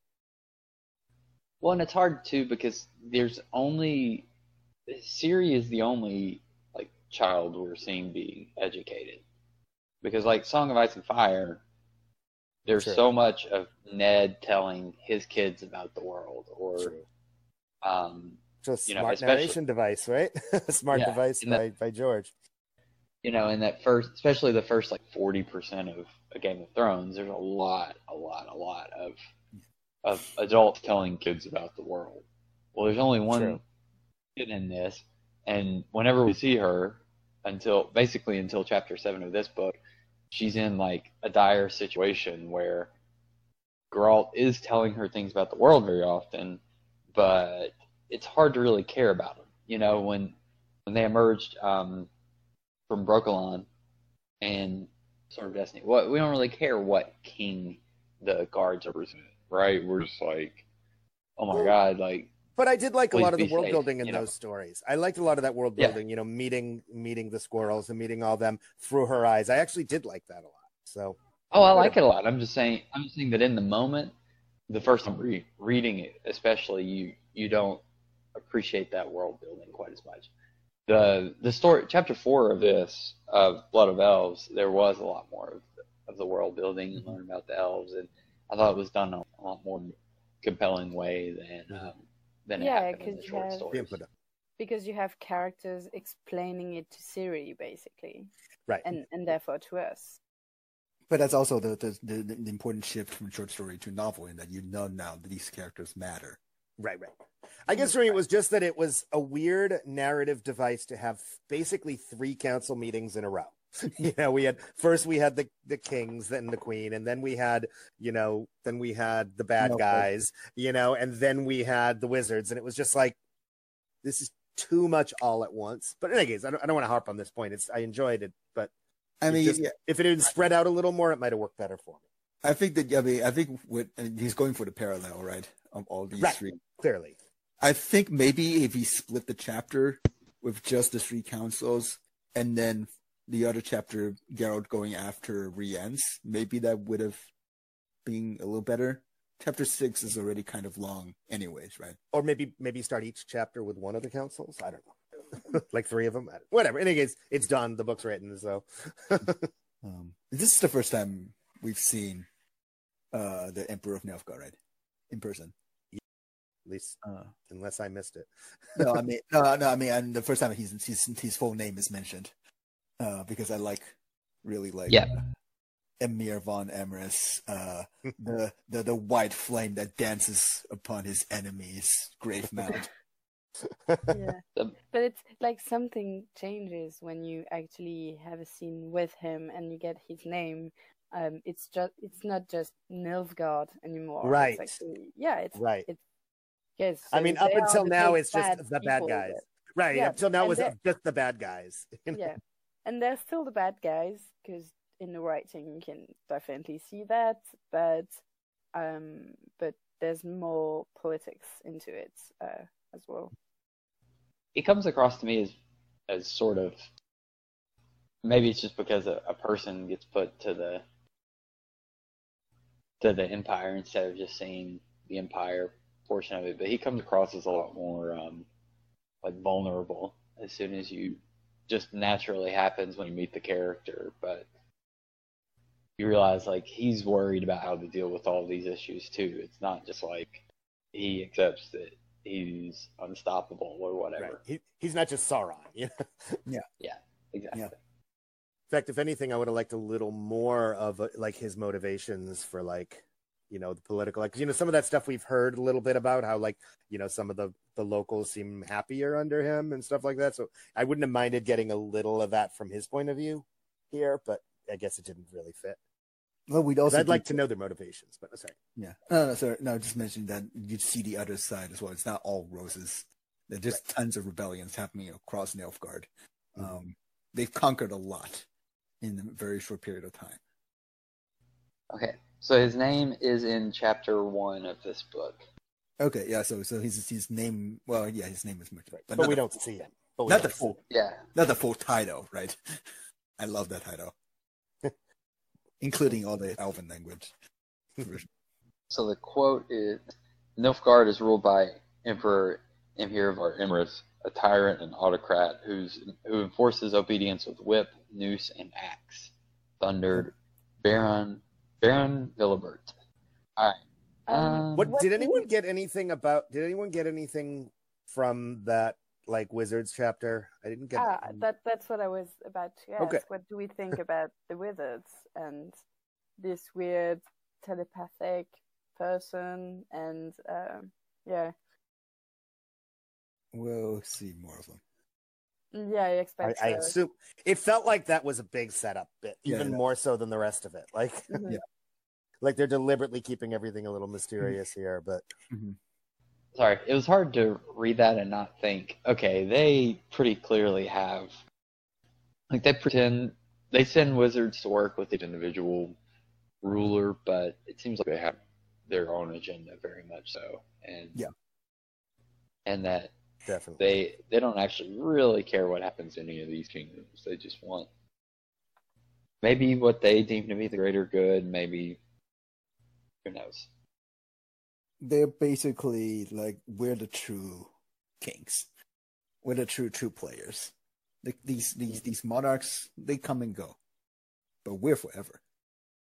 Well, and it's hard too because there's only Siri is the only like child we're seeing being educated. Because like Song of Ice and Fire, there's True. so much of Ned telling his kids about the world, or True. um, Just You know, smart especially- narration device, right? Smart Yeah, device and that- by, by George. you know, in that first, especially the first like forty percent of a Game of Thrones, there's a lot, a lot, a lot of of adults telling kids about the world. Well, there's only one True. kid in this, and whenever we see her, until basically until chapter seven of this book, she's in like a dire situation where Geralt is telling her things about the world very often, but it's hard to really care about them. You know, when when they emerged um, from Brokilon and Sword of Destiny, what we don't really care what king the guards are representing, right? We're just like, oh my god, like But I did like a Please lot of the be world safe, building in you know. those stories. I liked a lot of that world Yeah. building, you know, meeting meeting the squirrels and meeting all them through her eyes. I actually did like that a lot. So oh, I like it a lot. I'm just saying, I'm just saying that in the moment, the first time re- reading it, especially, you you don't appreciate that world building quite as much. The the story, chapter four of this of Blood of Elves, there was a lot more of of the world building and learn about the elves. And I thought it was done in a lot more compelling way than um, than it Yeah, happened in 'cause the you short have- stories. because you have characters explaining it to Siri, basically, Right. and and therefore to us. But that's also the, the the the important shift from short story to novel, in that you know now that these characters matter. Right, right. I guess for me, it was just that it was a weird narrative device to have basically three council meetings in a row. You know, we had first we had the the kings, then the queen, and then we had, you know, then we had the bad No, but- guys, you know, and then we had the wizards, and it was just like, this is too much all at once. But in any case, I don't, I don't want to harp on this point. It's I enjoyed it, but I it mean, just- yeah, if it had spread out a little more, it might have worked better for me. I think that I mean, I think what and he's going for the parallel, right, of all these Right. three. Clearly, I think maybe if he split the chapter with just the three councils and then the other chapter, Geralt going after Rience, maybe that would have been a little better. Chapter six is already kind of long, anyways, right? or maybe maybe start each chapter with one of the councils. I don't know, like three of them. I don't- Whatever. In any case, it's done. The book's written, so Um, this is the first time we've seen uh, the Emperor of Nilfgaard, right, in person. at least Uh, unless I missed it. no, I mean, no, no, I mean, and the first time he's, his his full name is mentioned, uh, because I like, really like, Yeah. uh, Emir von Emrys, uh, the the the white flame that dances upon his enemy's grave mound. Yeah, The- but it's like something changes when you actually have a scene with him and you get his name. Um, it's just it's not just Nilfgaard anymore. Right. It's actually, yeah, it's Right. It's yes. I so mean, they up are until the now, big it's just the bad people guys. that- Right. Yeah, Up till now, it and was that- just the bad guys. yeah, and they're still the bad guys because in the writing you can definitely see that, but um, but there's more politics into it uh, as well. It comes across to me as as sort of, maybe it's just because a, a person gets put to the to the empire instead of just seeing the empire portion of it, but he comes across as a lot more um, like vulnerable as soon as you just naturally happens when you meet the character, but you realize like he's worried about how to deal with all these issues too. It's not just like he accepts that he's unstoppable or whatever. Right. He, he's not just Sauron. You know? Exactly. Yeah. In fact, if anything, I would have liked a little more of uh, like his motivations for like, you know, the political, like, you know, some of that stuff we've heard a little bit about how like, you know, some of the, the locals seem happier under him and stuff like that. So I wouldn't have minded getting a little of that from his point of view here, but I guess it didn't really fit. Well, we'd 'Cause also I'd like do- to know their motivations, but sorry. Yeah. No, no, sorry. No, just mentioning that you see the other side as well. It's not all roses. There's just tons of rebellions happening across Nilfgaard. Um, they've conquered a lot in a very short period of time. Okay. So his name is in chapter one of this book. Okay, yeah. So, so his his name. Well, yeah, his name is mentioned, But, not we the- don't see him. But we Not the don't see full, Yeah. not the full title, right? I love that title, including all the Elven language. So the quote is, Nilfgaard is ruled by Emperor Imhirvar Emrys, a tyrant and autocrat who's who enforces obedience with whip, noose, and axe. Thundered Baron Baron Villibert. All right. Um, What, What did do anyone you- get anything about? Did anyone get anything from that like Wizards chapter? I didn't get. Ah, that that's what I was about to ask. Okay. What do we think about the wizards and this weird telepathic person? And um, yeah, We'll see more of them. yeah, I I, expect I so. assume it felt like that was a big setup bit, Yeah, even yeah. more so than the rest of it. Like, Mhm. Yeah. like they're deliberately keeping everything a little mysterious here. But sorry, it was hard to read that and not think, okay, they pretty clearly have, like, they pretend, they send wizards to work with each individual ruler, but it seems like they have their own agenda very much so. And, Yeah. and that definitely, they they don't actually really care what happens in any of these kingdoms. They just want maybe what they deem to be the greater good, maybe, who knows. They're basically like, we're the true kings. We're the true true players. Like these these these monarchs, they come and go, but we're forever.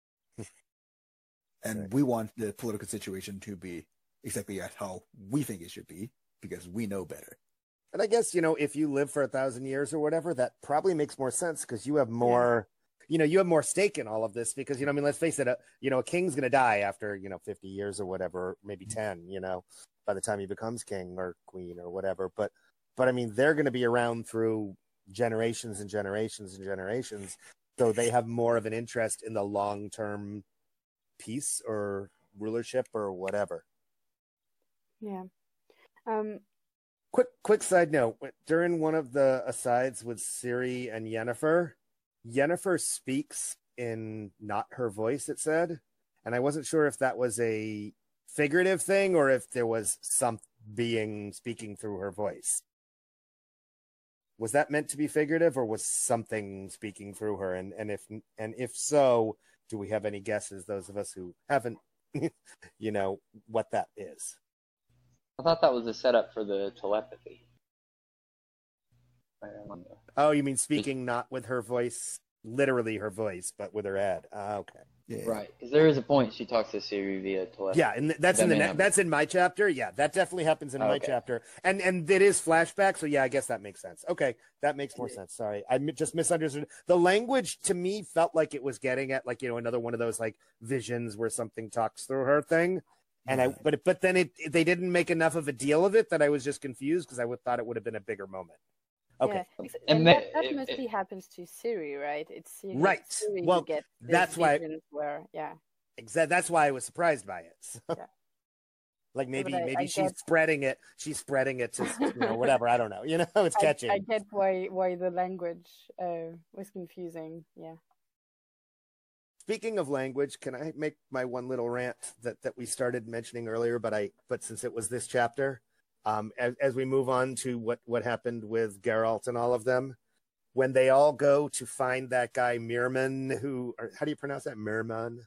And Right. we want the political situation to be exactly at how we think it should be because we know better. And I guess, you know, if you live for a thousand years or whatever, that probably makes more sense because you have more, you know, you have more stake in all of this because, you know, I mean, let's face it, a, you know, a king's going to die after, you know, fifty years or whatever, maybe ten, you know, by the time he becomes king or queen or whatever. But, but I mean, they're going to be around through generations and generations and generations. So they have more of an interest in the long-term peace or rulership or whatever. Yeah. Um, Quick, quick side note. During one of the asides with Ciri and Yennefer, Yennefer speaks in not her voice, it said. And I wasn't sure if that was a figurative thing or if there was some being speaking through her voice. Was that meant to be figurative or was something speaking through her? And, and if, and if so, do we have any guesses, those of us who haven't, you know, what that is? I thought that was a setup for the telepathy. I don't know. Oh, you mean speaking not with her voice, literally her voice, but with her head. Ah, okay. Yeah. Right, because there is a point she talks to Ciri via telepathy. Yeah, and that's That in the may ne- not be- that's in my chapter. Yeah, that definitely happens in Oh, my okay. chapter, and and it is flashback. So yeah, I guess that makes sense. Okay, that makes more sense. Sorry, I mi- just misunderstood. The language to me felt like it was getting at like you know another one of those like visions where something talks through her thing. And I, but but then it they didn't make enough of a deal of it that I was just confused because I would thought it would have been a bigger moment. Okay, Yeah. Ex- And And, ma- that, that it- mostly happens to Ciri, right? It's Ciri, Right. Ciri Well, who gets these that's why- visions where, yeah. exactly. That's why I was surprised by it. So, Yeah. like maybe I- maybe I she's get- spreading it. She's spreading it to you know whatever. I don't know. You know, it's I, catching. I get why why the language uh, was confusing. Yeah. Speaking of language, can I make my one little rant that, that we started mentioning earlier, but I but since it was this chapter, um, as, as we move on to what, what happened with Geralt and all of them, when they all go to find that guy Mirman, who or how do you pronounce that? Mirman,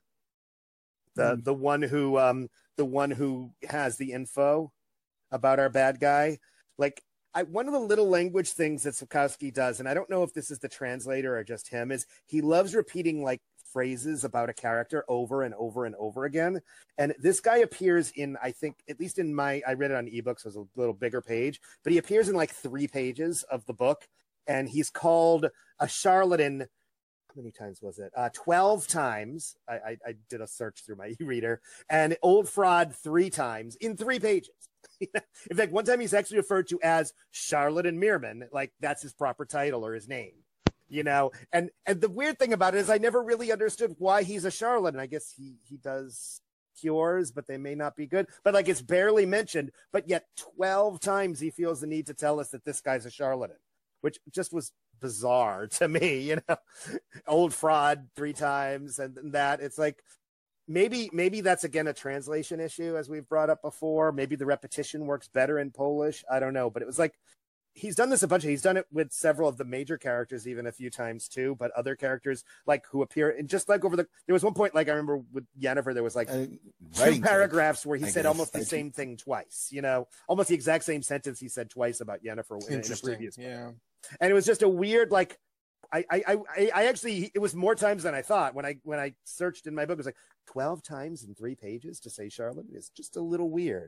the Mm. the one who um the one who has the info about our bad guy, like. I, one of the little language things that Sapkowski does, and I don't know if this is the translator or just him, is he loves repeating like phrases about a character over and over and over again. And this guy appears in, I think, at least in my, I read it on ebooks, so it was a little bigger page, but he appears in like three pages of the book. And he's called a charlatan. How many times was it? Uh, twelve times. I, I, I did a search through my e-reader. And old fraud three times in three pages. In fact, one time he's actually referred to as Charlatan Mirman, like that's his proper title or his name, you know. And and the weird thing about it is I never really understood why he's a charlatan. I guess he he does cures, but they may not be good. But like it's barely mentioned, but yet twelve times he feels the need to tell us that this guy's a charlatan, which just was bizarre to me, you know. Old fraud three times and that it's like. Maybe maybe that's again a translation issue as we've brought up before. Maybe the repetition works better in Polish. I don't know, but it was like he's done this a bunch of. He's done it with several of the major characters even a few times too. But other characters like who appear and just like over the there was one point like I remember with Yennefer there was like Uh, two writing paragraphs where he I said guess. almost I the think- same thing twice. You know, almost the exact same sentence he said twice about Yennefer in, in a Interesting. previous book. Yeah. And it was just a weird like. I, I, I, I actually, it was more times than I thought when I, when I searched in my book, it was like twelve times in three pages to say Charlotte is just a little weird.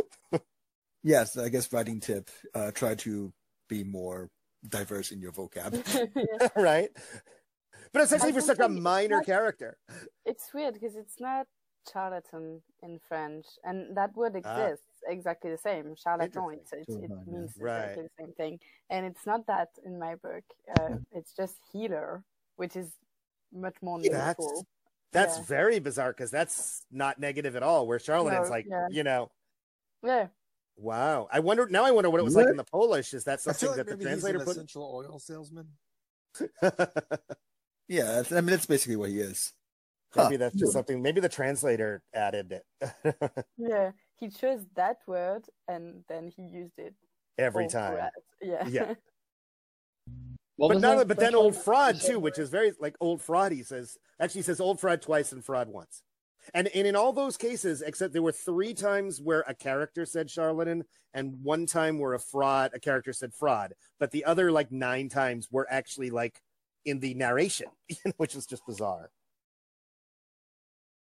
Yes, I guess writing tip. Uh, try to be more diverse in your vocab. Yeah. Right. But especially I for such a don't think it's minor not- character. It's weird because it's not charlatan in French, and that word Ah. exists exactly the same. Charlatan, Interesting. it's, it's, it Charlatan, yeah. means Right. exactly the same thing, and it's not that in my book. Uh, it's just healer, which is much more That's neutral. that's Yeah. very bizarre because that's not negative at all. Where Charlattan's No, like, yeah. you know, Yeah, wow. I wonder now. I wonder what it was like What? in the Polish. Is that I something feel like that the maybe he's translator an put? essential oil salesman. Yeah, that's- I mean that's basically what he is. Maybe Huh. that's just something. Maybe the translator added it yeah. He chose that word, and then he used it every all time. throughout. Yeah, Yeah. What But was not, that but then special- old fraud special too, which word? is very like old fraud. He says actually he says old fraud twice and fraud once, and and in all those cases, except there were three times where a character said charlatan, and one time where a fraud a character said fraud, but the other like nine times were actually like in the narration, which was just bizarre.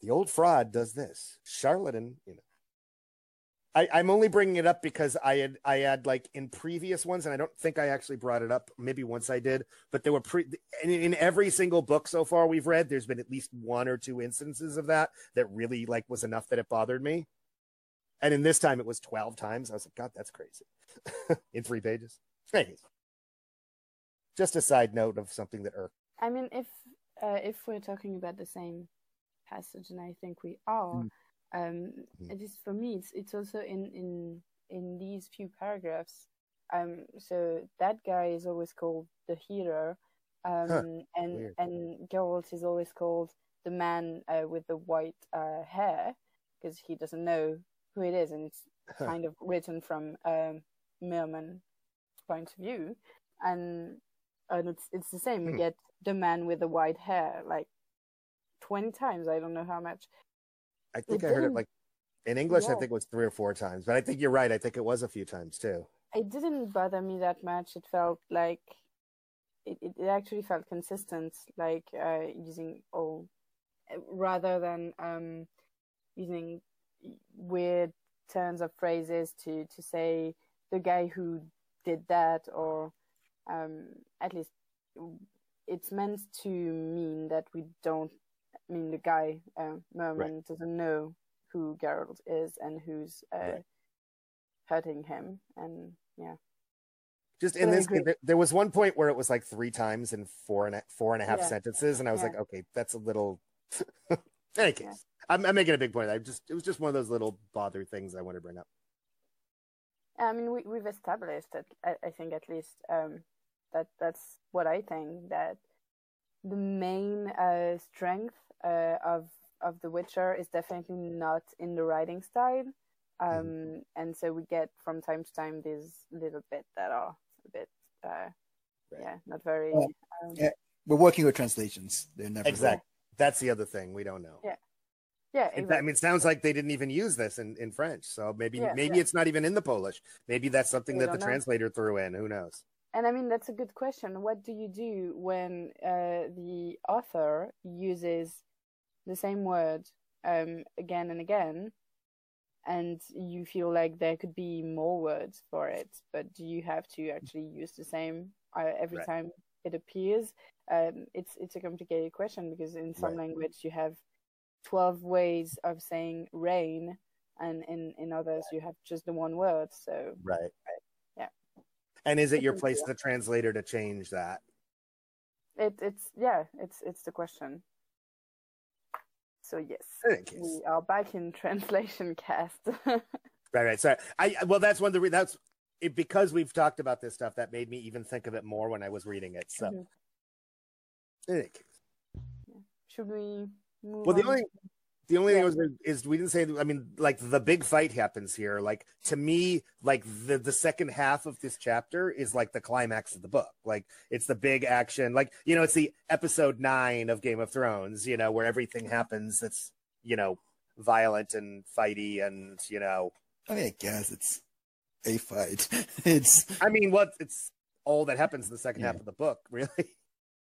the old fraud does this. Charlatan, you know. I, I'm only bringing it up because I had I had like in previous ones, and I don't think I actually brought it up. Maybe once I did, but there were pre in, in every single book so far we've read. There's been at least one or two instances of that that really like was enough that it bothered me. And in this time, it was twelve times. I was like, God, that's crazy. In three pages. Anyways, just a side note of something that irked. I mean, if uh, if we're talking about the same passage, and I think we are. Mm. Um, at least for me, it's it's also in in in these few paragraphs. Um, so that guy is always called the healer, um, huh. and Weird. and Geralt is always called the man uh, with the white uh, hair, because he doesn't know who it is, and it's huh. kind of written from um, Merman's point of view, and and it's it's the same. We hmm. get the man with the white hair like twenty times. I don't know how much. I think it I heard it like in English. Yeah. I think it was three or four times, but I think you're right. I think it was a few times too. It didn't bother me that much. It felt like it, it, it actually felt consistent, like uh, using all rather than um, using weird turns of phrases to, to say the guy who did that, or um, at least it's meant to mean that we don't. I mean, the guy, uh, Merman, right. doesn't know who Geralt is and who's uh, right. hurting him. And, yeah. Just in this, there, there was one point where it was like three times in four and a, four and a half yeah. sentences. And I was yeah. like, okay, that's a little... In any case, yeah. I'm, I'm making a big point. I just It was just one of those little bother things I wanted to bring up. I mean, we, we've established that, I, I think at least, um, that that's what I think, that the main uh, strength Uh, of of The Witcher is definitely not in the writing style, um, mm-hmm. and so we get from time to time these little bits that are a bit, uh, right. yeah, not very. Well, um, yeah, we're working with translations; they're never exactly. Wrong. That's the other thing we don't know. Yeah, yeah. Exactly. I mean, it sounds like they didn't even use this in, in French, so maybe yeah, maybe yeah. it's not even in the Polish. Maybe that's something we that the know. translator threw in. Who knows? And I mean, that's a good question. What do you do when uh, the author uses the same word um, again and again, and you feel like there could be more words for it, but do you have to actually use the same uh, every right. time it appears? Um, it's it's a complicated question, because in some right. language you have twelve ways of saying rain, and in, in others you have just the one word. So right, yeah. And is it your place as a translator to change that? It it's yeah, it's it's the question. So yes, we are back in translation cast. right, right. So I well, that's one of the re- that's it, because we've talked about this stuff that made me even think of it more when I was reading it. So, mm-hmm. yeah. Should we move? Well, the on? only the only yeah. thing was is we didn't say. I mean, like the big fight happens here. Like to me, like the the second half of this chapter is like the climax of the book. Like it's the big action. Like you know, it's the episode nine of Game of Thrones. You know, where everything happens that's you know violent and fighty, and you know. I mean, I guess it's a fight. It's. I mean, what it's all that happens in the second yeah. half of the book, really.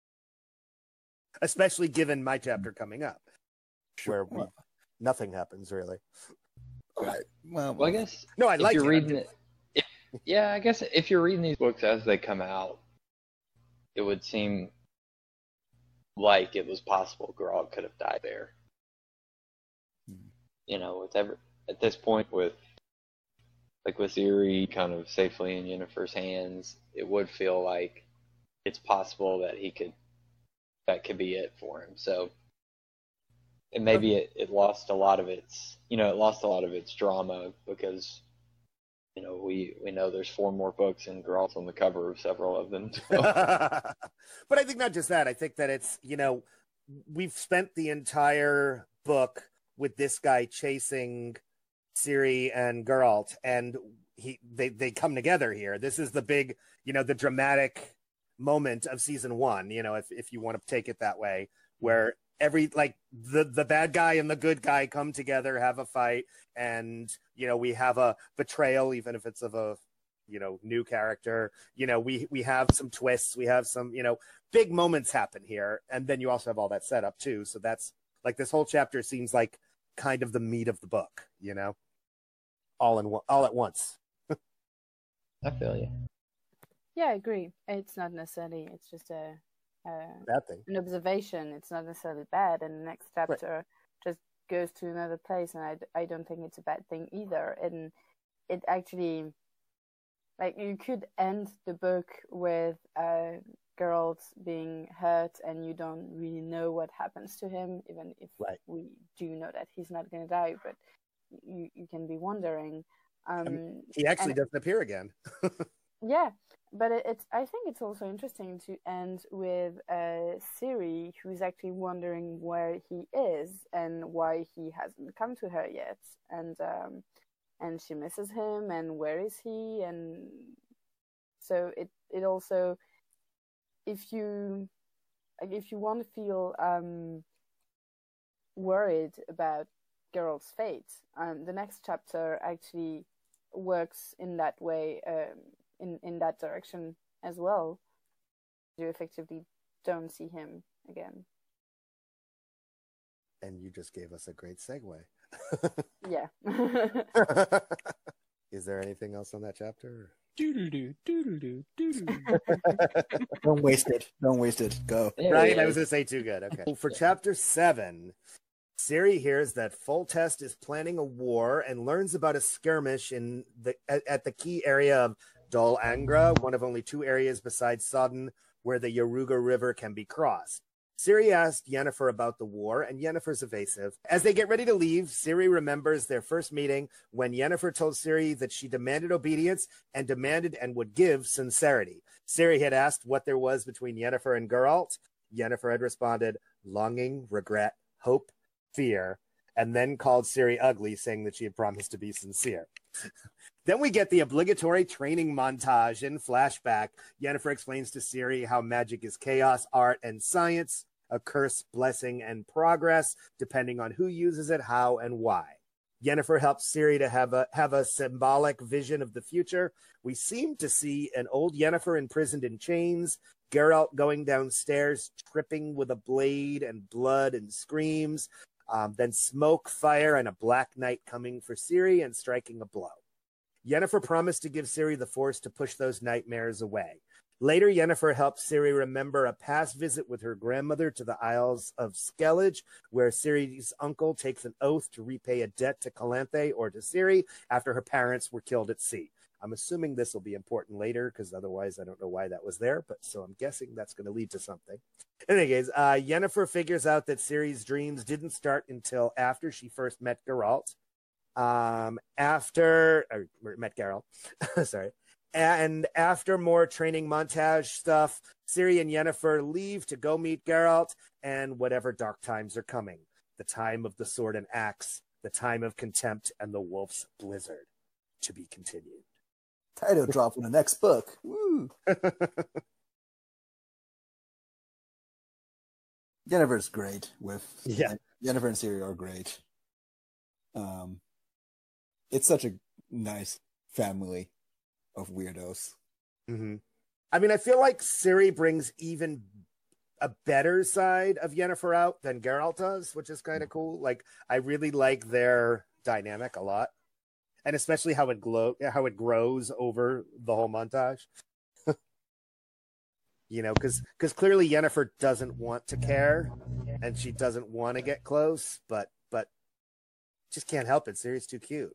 Especially given my chapter coming up. Where we, nothing happens really. Right. Well, well I guess no, I like you're it. reading it. If, yeah, I guess if you're reading these books as they come out, it would seem like it was possible Geralt could have died there. Hmm. You know, with every at this point, with like with Ciri kind of safely in Yennefer's hands, it would feel like it's possible that he could. That could be it for him. So. And maybe it, it lost a lot of its, you know, it lost a lot of its drama because, you know, we, we know there's four more books and Geralt's on the cover of several of them. So. But I think not just that. I think that it's, you know, we've spent the entire book with this guy chasing Ciri and Geralt, and he they, they come together here. This is the big, you know, the dramatic moment of season one, you know, if, if you want to take it that way, where every like the the bad guy and the good guy come together, have a fight, and you know we have a betrayal, even if it's of a you know new character. You know we we have some twists, we have some you know big moments happen here, and then you also have all that setup too. So that's Like this whole chapter seems like kind of the meat of the book, you know, all in one, all at once. I feel you. Yeah, I agree. It's not necessarily. It's just a, a Bad thing. an observation. It's not necessarily bad, and the next chapter right. just goes to another place, and I, I don't think it's a bad thing either. And it actually, like, you could end the book with uh, Geralt being hurt, and you don't really know what happens to him, even if right. we do know that he's not going to die, but you, you can be wondering. Um, I mean, he actually and, doesn't appear again. yeah, but it, it's. I think it's also interesting to end with uh, Ciri, who's actually wondering where he is and why he hasn't come to her yet, and um, and she misses him, and where is he? And so it it also, if you like, if you want to feel um, worried about Geralt's fate, um, the next chapter actually works in that way. Um, in, in that direction as well. You effectively don't see him again. And you just gave us a great segue. Yeah. Is there anything else on that chapter? Doodle-doo, doodle-doo, doodle-doo. Don't waste it. Don't waste it. Go. There Right, it I is. was going to say too good. Okay. For chapter seven, Ciri hears that Foltest is planning a war and learns about a skirmish in the at, at the key area of Dol Angra, one of only two areas besides Sodden where the Yaruga River can be crossed. Ciri asked Yennefer about the war, and Yennefer's evasive. As they get ready to leave, Ciri remembers their first meeting when Yennefer told Ciri that she demanded obedience and demanded and would give sincerity. Ciri had asked what there was between Yennefer and Geralt. Yennefer had responded, longing, regret, hope, fear, and then called Ciri ugly, saying that she had promised to be sincere. Then we get the obligatory training montage in flashback. Yennefer explains to Ciri how magic is chaos, art, and science, a curse, blessing, and progress, depending on who uses it, how, and why. Yennefer helps Ciri to have a have a symbolic vision of the future. We seem to see an old Yennefer imprisoned in chains, Geralt going downstairs, tripping with a blade and blood and screams, um, then smoke, fire, and a black knight coming for Ciri and striking a blow. Yennefer promised to give Ciri the force to push those nightmares away. Later, Yennefer helps Ciri remember a past visit with her grandmother to the Isles of Skellige, where Ciri's uncle takes an oath to repay a debt to Calanthe or to Ciri after her parents were killed at sea. I'm assuming this will be important later, because otherwise I don't know why that was there, but so I'm guessing that's going to lead to something. In any case, uh, Yennefer figures out that Ciri's dreams didn't start until after she first met Geralt. Um, after, or met Geralt, sorry. And after more training montage stuff, Ciri and Yennefer leave to go meet Geralt and whatever dark times are coming. The time of the sword and axe, the time of contempt, and the wolf's blizzard. To be continued. Title drop in the next book. Woo! Yennefer's great with yeah. Yennefer and Ciri are great. Um, it's such a nice family of weirdos. Mm-hmm. I mean, I feel like Ciri brings even a better side of Yennefer out than Geralt does, which is kind of cool. Like, I really like their dynamic a lot, and especially how it glow, how it grows over the whole montage. You know, because because clearly Yennefer doesn't want to care, and she doesn't want to get close, but but just can't help it. Ciri's too cute.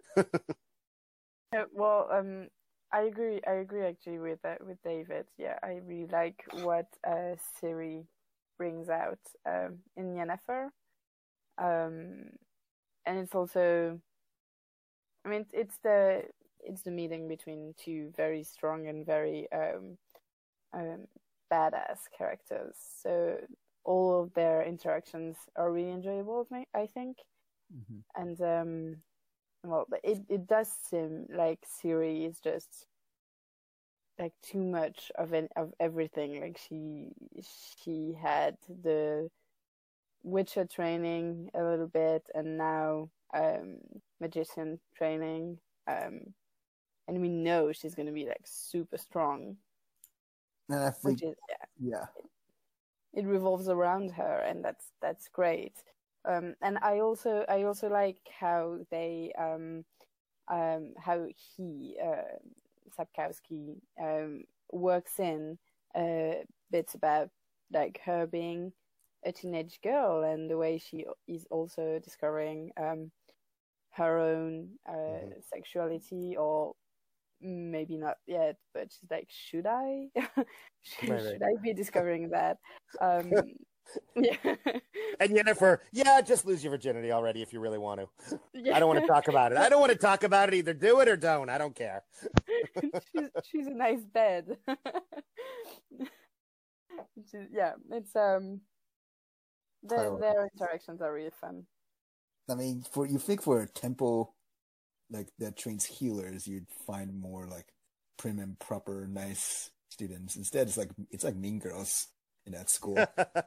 Yeah, well, um, I agree. I agree actually with that with David. Yeah, I really like what uh, Ciri brings out um, in Yennefer, um, and it's also, I mean, it's the it's the meeting between two very strong and very um, um, badass characters. So all of their interactions are really enjoyable, I think, Mm-hmm. and um, well, it it does seem like Ciri is just like too much of an of everything. Like she she had the Witcher training a little bit, and now um, magician training, um, and we know she's gonna be like super strong. And I think, Which is yeah, yeah, it revolves around her, and that's that's great. Um, and I also I also like how they um um how he uh, Sapkowski um works in uh bits about like her being a teenage girl and the way she is also discovering um her own uh Mhm. sexuality, or maybe not yet, but she's like, should I? should, Right, right. should I be discovering that? Um, yeah. And Yennefer, yeah, just lose your virginity already if you really want to. yeah. I don't want to talk about it. I don't want to talk about it either. Do it or don't. I don't care. she's she's a nice bed. She's- yeah, it's um their Tyler. their interactions are really fun. I mean, for you think for a temple like that trains healers, you'd find more like prim and proper, nice students. Instead, it's like it's like Mean Girls in that school.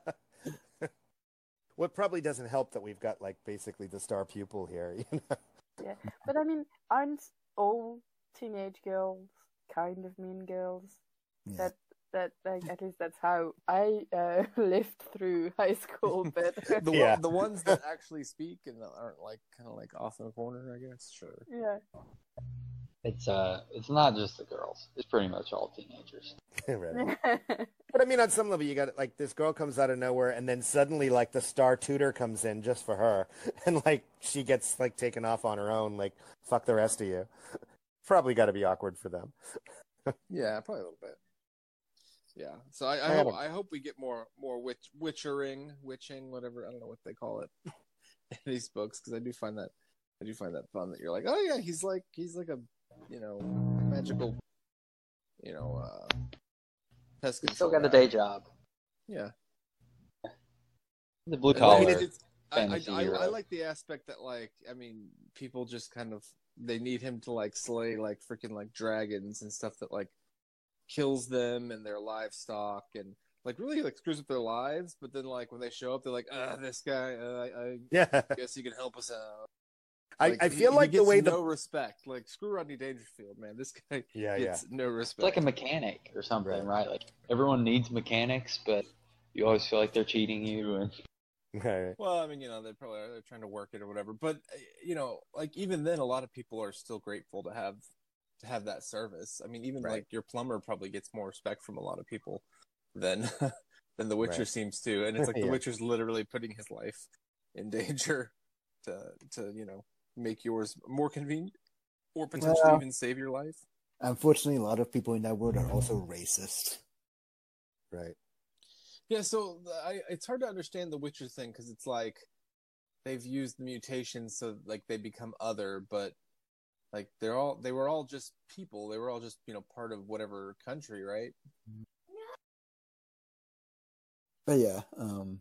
What probably doesn't help that we've got like basically the star pupil here. You know? Yeah, but I mean, aren't all teenage girls kind of mean girls? Yeah. That that like at least that's how I uh, lived through high school. But The Yeah. one, the ones that actually speak and aren't like kind of like off in the corner, I guess. Sure. yeah, It's uh, it's not just the girls. It's pretty much all teenagers. Right. But I mean, on some level, you got like this girl comes out of nowhere, and then suddenly, like the star tutor comes in just for her, and like she gets like taken off on her own. Like fuck the rest of you. Probably got to be awkward for them. Yeah, probably a little bit. Yeah. So I, I, I hope haven't- I hope we get more more witch witchering, witching, whatever. I don't know what they call it in these books, because I do find that I do find that fun. That you're like, oh yeah, he's like he's like a you know magical you know uh, pest You still control got a guy. day job. Yeah. The blue Well, I collar. mean, it's, I, I, fantasy I, hero. I like the aspect that, like, I mean, people just kind of they need him to like slay like freaking like dragons and stuff that like kills them and their livestock and like really like screws up their lives. But then like when they show up, they're like, ah, this guy, uh, I, Yeah, I guess he can help us out. I, Like, I he- feel he like the gets way no the respect. Like screw Rodney Dangerfield, man. This guy yeah yeah gets no It's respect. like a mechanic or something, Right. right? Like everyone needs mechanics, but you always feel like they're cheating you. And right. Well, I mean, you know, they probably are. They're trying to work it or whatever. But uh, you know, like even then, a lot of people are still grateful to have to have that service. I mean, even Right. like your plumber probably gets more respect from a lot of people than than the Witcher Right. seems to. And it's like the Yeah. Witcher's literally putting his life in danger to to you know make yours more convenient or potentially Well- even save your life. Unfortunately, a lot of people in that world are also racist. Right. Yeah, so I, it's hard to understand the Witcher thing because it's like they've used the mutations so like they become other, but like they're all they were all just people. They were all just you know part of whatever country, right? But yeah, um,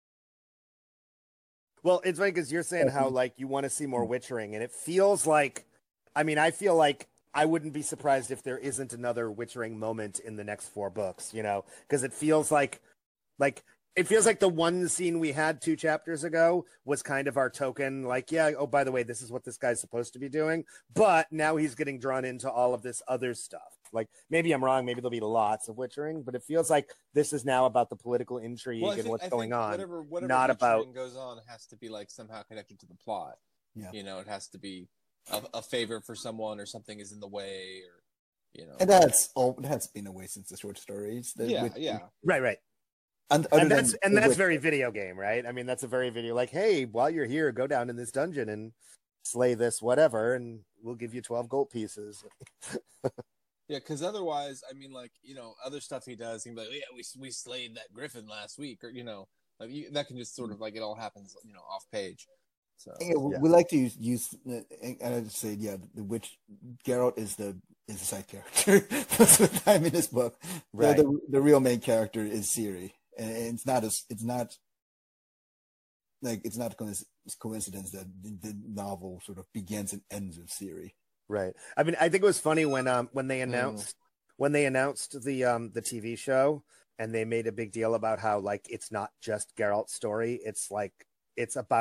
Well, it's funny because you're saying how like you want to see more witchering, and it feels like, I mean, I feel like I wouldn't be surprised if there isn't another witchering moment in the next four books, you know, because it feels like, like it feels like the one scene we had two chapters ago was kind of our token, like, yeah, oh, by the way, this is what this guy's supposed to be doing, but now he's getting drawn into all of this other stuff. Like maybe I'm wrong, maybe there'll be lots of witchering, but it feels like this is now about the political intrigue Well, I and think, what's I going think on. Whatever, whatever not about- Witchering goes on has to be like somehow connected to the plot. Yeah. You know, it has to be a, a favor for someone or something is in the way or you know. and that's all. That's been away since the short stories. The- yeah, with- yeah. Right, right. And, other and than that's and the that's Witcher. very video game, right? I mean, that's a very video. Like, hey, while you're here, go down in this dungeon and slay this whatever, and we'll give you twelve gold pieces. Yeah, because otherwise, I mean, like you know, other stuff he does, he'd be like, "Yeah, we we slayed that griffin last week," or you know, like you, that can just sort of like it all happens, you know, off page. So Yeah, we, Yeah. we like to use, use uh, and I just say, yeah, the witch Geralt is the is the side character most of the time in this book. Right. The, the the real main character is Ciri, and it's not as it's not like it's not coinc- coincidence that the, the novel sort of begins and ends with Ciri. Right. I mean, I think it was funny when um when Hmm. they announced when they announced the um the T V show, and they made a big deal about how like it's not just Geralt's story. It's like it's about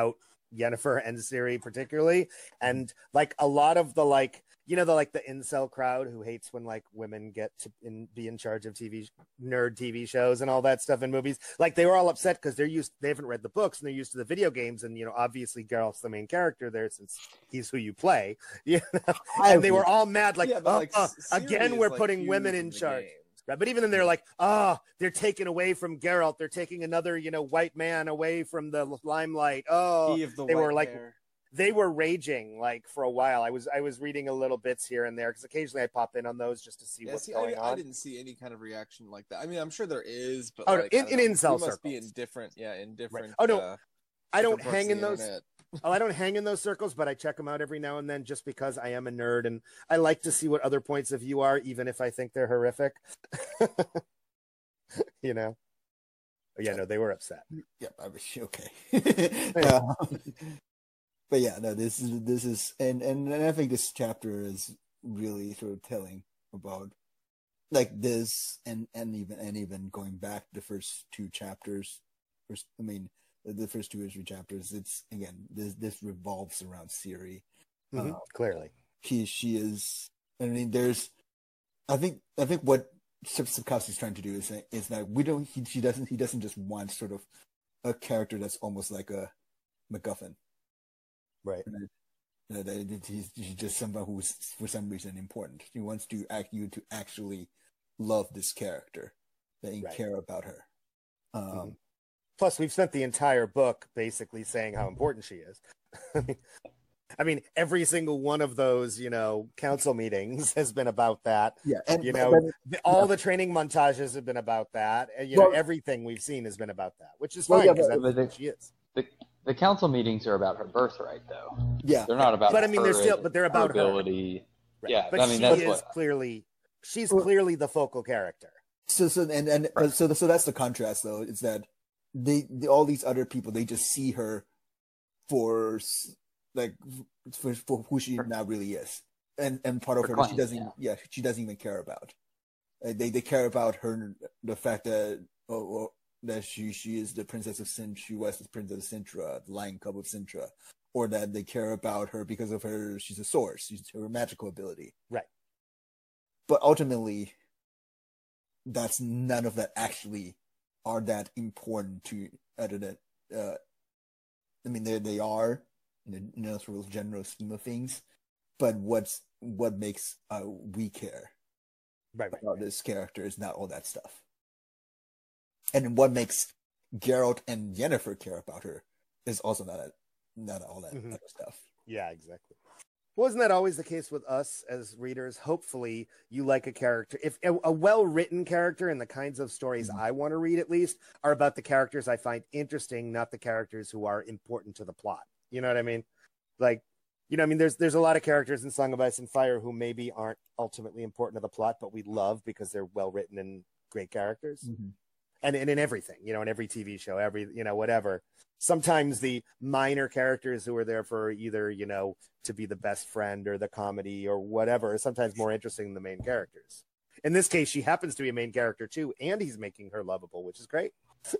Yennefer and Ciri particularly, and like a lot of the like you know the like the incel crowd who hates when like women get to in, be in charge of T V nerd T V shows and all that stuff in movies. Like they were all upset because they're used they haven't read the books and they're used to the video games, and you know obviously Geralt's the main character there since he's who you play. You know? And they were all mad like, Yeah, but, oh, like, uh, Ciri again is, we're like, putting huge women in in the charge. game. Right, but even then they're like, oh, they're taking away from Geralt. They're taking another, you know, white man away from the limelight. Oh, He of the they were white like, hair. they were raging like for a while. I was, I was reading a little bits here and there because occasionally I pop in on those just to see Yeah, what's see, going I, I on. didn't see any kind of reaction like that. I mean, I'm sure there is, but Oh, like, in- I don't in know. incel we must be in circles. different, yeah, in different. Oh, no, uh, I don't different parts hang of in the those. internet. Oh, I don't hang in those circles, but I check them out every now and then just because I am a nerd and I like to see what other points of view are, even if I think they're horrific. You know. Yeah, no, they were upset. Yeah, I was okay. uh, but yeah, no, this is this is, and, and and I think this chapter is really sort of telling about like this, and and even and even going back the first two chapters. First, I mean, the first two or three chapters. It's again, this this revolves around Ciri. Mhm, Uh, clearly. She she is. I mean, there's. I think I think what Sapkowski's trying to do is is that we don't. He, he doesn't. He doesn't just want sort of a character that's almost like a MacGuffin. Right. That, that he's, he's just somebody who's for some reason important. He wants to act you to actually love this character, that you Right. care about her. Um, Mhm. Plus, we've spent the entire book basically saying how important she is. I mean, every single one of those, you know, council meetings has been about that. Yeah, and You but know, then- the- all yeah. the training montages have been about that. And, you know, Well- everything we've seen has been about that, which is Well, fine yeah, because but- that's but who they- she is. The the council meetings are about her birthright, though. yeah, They're not about. But, I mean, they're her still- and but they're her about her. ability. Right. Yeah, But I mean she that's is what. clearly, she's Well- clearly the focal character. So so and and but so so that's the contrast though. Is that they, they all these other people, they just see her for s- like for, for who she now really is, and and part of Her her that she claim, doesn't even, yeah she doesn't even care about. Uh, they they care about her, the fact that oh, oh, that she she is the princess of Sin, she was the princess of Sintra, the lion cub of Sintra, or that they care about her because of her, she's a source, she's her magical ability. Right. But ultimately, that's none of that actually are that important to other than uh I mean they they are in the, in the sort of general scheme of things, but what's what makes uh we care Right, right. about this character is not all that stuff. And what makes Geralt and Yennefer care about her is also not a, not all that Mhm. other stuff. Yeah, exactly. Wasn't that always the case with us as readers? Hopefully, you like a character. If a, a well-written character and the kinds of stories Mhm. I want to read, at least, are about the characters I find interesting, not the characters who are important to the plot. You know what I mean? Like, you know, I mean, there's there's a lot of characters in Song of Ice and Fire who maybe aren't ultimately important to the plot, but we love because they're well-written and great characters. Mm-hmm. And, and in everything, you know, in every T V show, every, you know, whatever. Sometimes the minor characters who are there for either, you know, to be the best friend or the comedy or whatever is sometimes more interesting than the main characters. In this case, she happens to be a main character too, and he's making her lovable, which is great.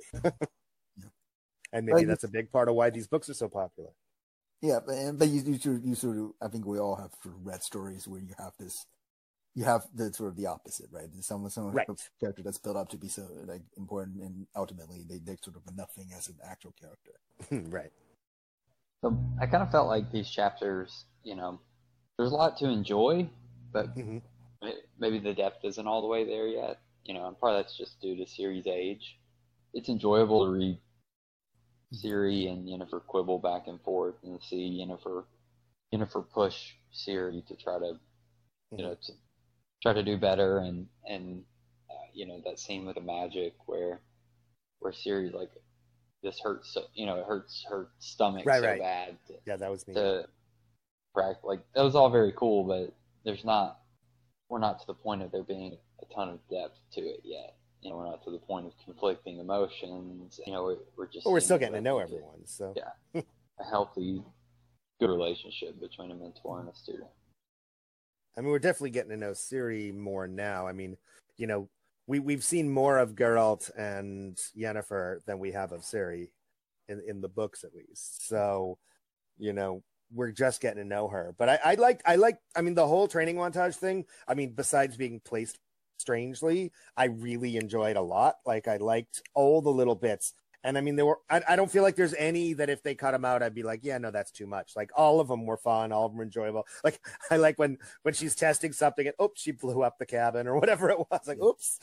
And maybe Well, that's a big part of why these books are so popular. Yeah, but and- but you you sort of, you sort of I think we all have sort of read stories where you have this, you have the sort of the opposite, right? Someone someone Right. a character that's built up to be so like important, and ultimately they they're sort of nothing as an actual character. Right. So I kind of felt like these chapters, you know, there's a lot to enjoy, but Mhm. may- maybe the depth isn't all the way there yet. You know, and part of that's just due to series age. It's enjoyable to read Ciri and Yennefer quibble back and forth, and to see Yennefer, Yennefer push Ciri to try to, you know, to try to do better, and and uh, you know that scene with the magic where where Ciri like this hurts, so, you know, it hurts her stomach Right, so right. bad to, Yeah, that was neat. to practice. Like that was all very cool, but there's not, we're not to the point of there being a ton of depth to it yet. You know, we're not to the point of conflicting emotions. You know, we're, we're just. But we're still seeing getting to know like everyone, so. Yeah. A healthy, good relationship between a mentor and a student. I mean, we're definitely getting to know Ciri more now. I mean, you know, we we've seen more of Geralt and Yennefer than we have of Ciri in in the books, at least. So, You know, we're just getting to know her. But I, I liked, I liked, I mean, the whole training montage thing. I mean, besides being placed strangely, I really enjoyed a lot. Like, I liked all the little bits. And I mean, there were, I, I don't feel like there's any that if they cut them out, I'd be like, yeah, no, that's too much. Like, all of them were fun. All of them were enjoyable. Like, I like when, when she's testing something and, oops, she blew up the cabin or whatever it was. Like, oops.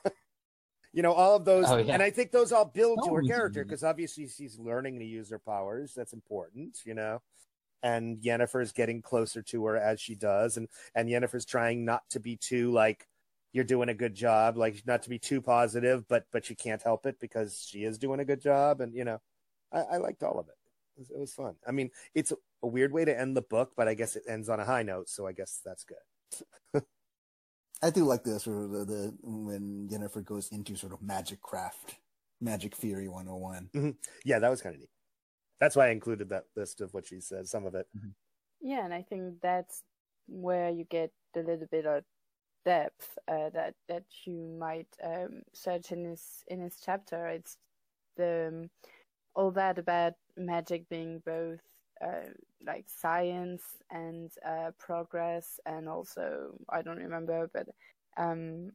You know, all of those. Oh, yeah. And I think those all build to No, her we character didn't. because obviously she's learning to use her powers. That's important, you know. And Yennefer's getting closer to her as she does. And, and Yennefer's trying not to be too, like, you're doing a good job, like not to be too positive, but but she can't help it because she is doing a good job. And, you know, I, I liked all of it. It was, it was fun. I mean, it's a, a weird way to end the book, but I guess it ends on a high note. So I guess that's good. I do like the sort of the, the when Yennefer goes into sort of magic craft, magic theory one oh one. Mm-hmm. Yeah, that was kind of neat. That's why I included that list of what she said, some of it. Yeah, and I think that's where you get a little bit of depth uh, that that you might um, search in this in this chapter. It's the um, all that about magic being both uh, like science and uh, progress, and also I don't remember, but um,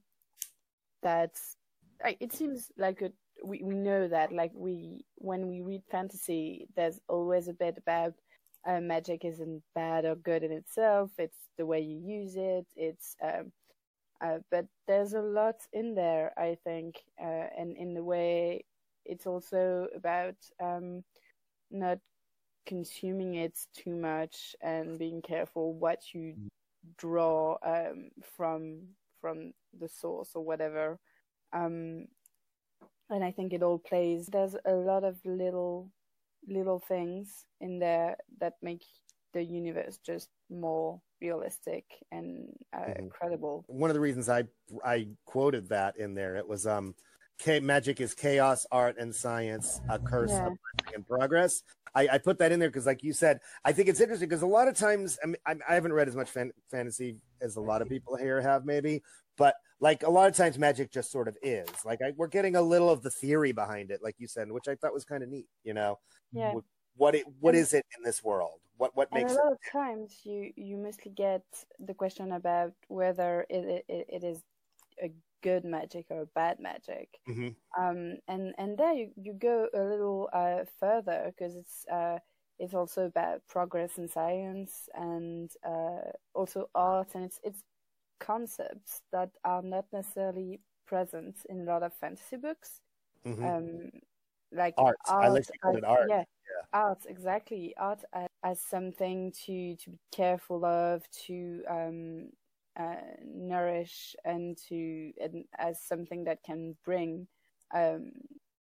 that's like it seems like a, we we know that like we when we read fantasy, there's always a bit about uh, magic isn't bad or good in itself. It's the way you use it. It's um, uh, but there's a lot in there, I think, uh, and in the way it's also about um, not consuming it too much and being careful what you draw um, from from the source or whatever. Um, and I think it all plays. There's a lot of little little things in there that make the universe just more realistic and uh, Mhm. credible. One of the reasons I I quoted that in there, it was um, K- magic is chaos, art, and science, a curse Yeah. of blessing and progress. I, I put that in there because, like you said, I think it's interesting because a lot of times, I mean, I, I haven't read as much fan- fantasy as a lot of people here have, maybe, but like a lot of times, magic just sort of is. Like I, we're getting a little of the theory behind it, like you said, which I thought was kind of neat. You know, Yeah. what what, it, what And- is it in this world? What what And makes a it? lot of times you, you mostly get the question about whether it, it, it is a good magic or a bad magic. Mhm. Um, and, and there you, you go a little uh, further because it's uh, it's also about progress in science and uh, also art, and it's it's concepts that are not necessarily present in a lot of fantasy books. Mhm. Um, like Art. I like to call as- it art. Yeah, Yeah. art exactly. Art as, as something to to be careful of, to um, uh, nourish, and to and as something that can bring um,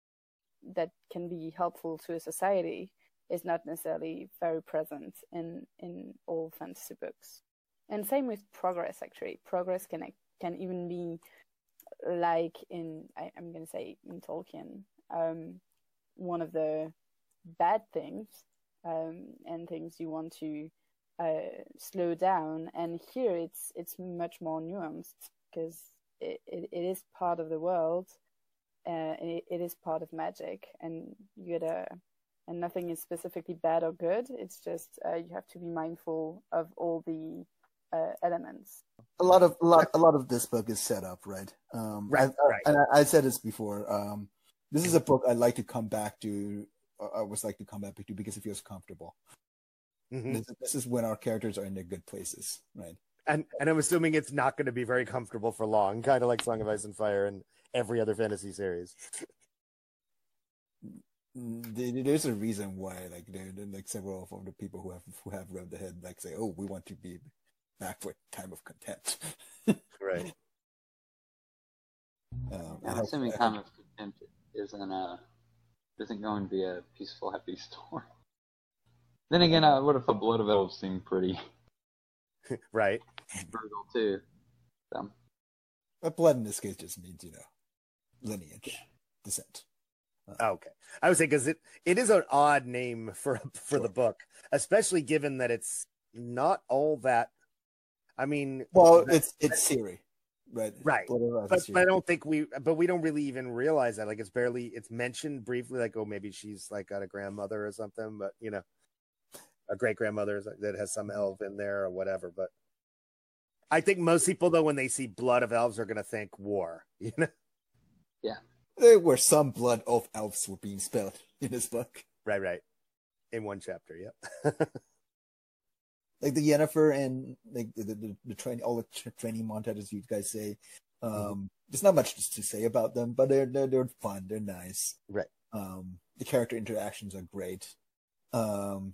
that can be helpful to a society is not necessarily very present in in all fantasy books. And same with progress. Actually, progress can can even be like in I, I'm going to say in Tolkien, um, one of the bad things um, and things you want to uh, slow down. And here it's it's much more nuanced because it, it, it is part of the world. Uh, it, it is part of magic, and you gotta and nothing is specifically bad or good. It's just uh, you have to be mindful of all the uh, elements. A lot of a lot a lot of this book is set up, right? Um, Right, I, right. And I, I said this before. Um, this is a book I'd like to come back to. I always like to come back to because it feels comfortable. Mhm. This, this is when our characters are in their good places, right? And and I'm assuming it's not going to be very comfortable for long, kind of like Song of Ice and Fire and every other fantasy series. There- There's a reason why, like, there, there- like several of the people who have who have read ahead, like, say, "Oh, we want to be back for time of content." Right. Um, I'm I assuming hope- Time of Contempt isn't a isn't going to be a peaceful, happy story. Then again, I would have thought Blood of Elves seemed pretty Right. brutal too. So, But blood in this case just means, you know, lineage, descent. Okay. I would say because it, it is an odd name for for the book, especially given that it's not all that. I mean, Well, it's it's Siri, right? Right. Blood of Elves but, is but I Siri. don't think we, but we don't really even realize that. Like it's barely, it's mentioned briefly, like, oh, maybe she's like got a grandmother or something, but you know. a great grandmother that has some elf in there or whatever. But I think most people, though, when they see Blood of Elves, are going to think war. You know? Yeah. There were some blood of elves were being spelled in this book. Right, right. In one chapter, yep. Like the Yennefer and like the the, the, the training, all the tra- training montages you guys say. Um, mm-hmm. There's not much to say about them, but they're they're they're fun. They're nice. Right. Um, the character interactions are great. Um,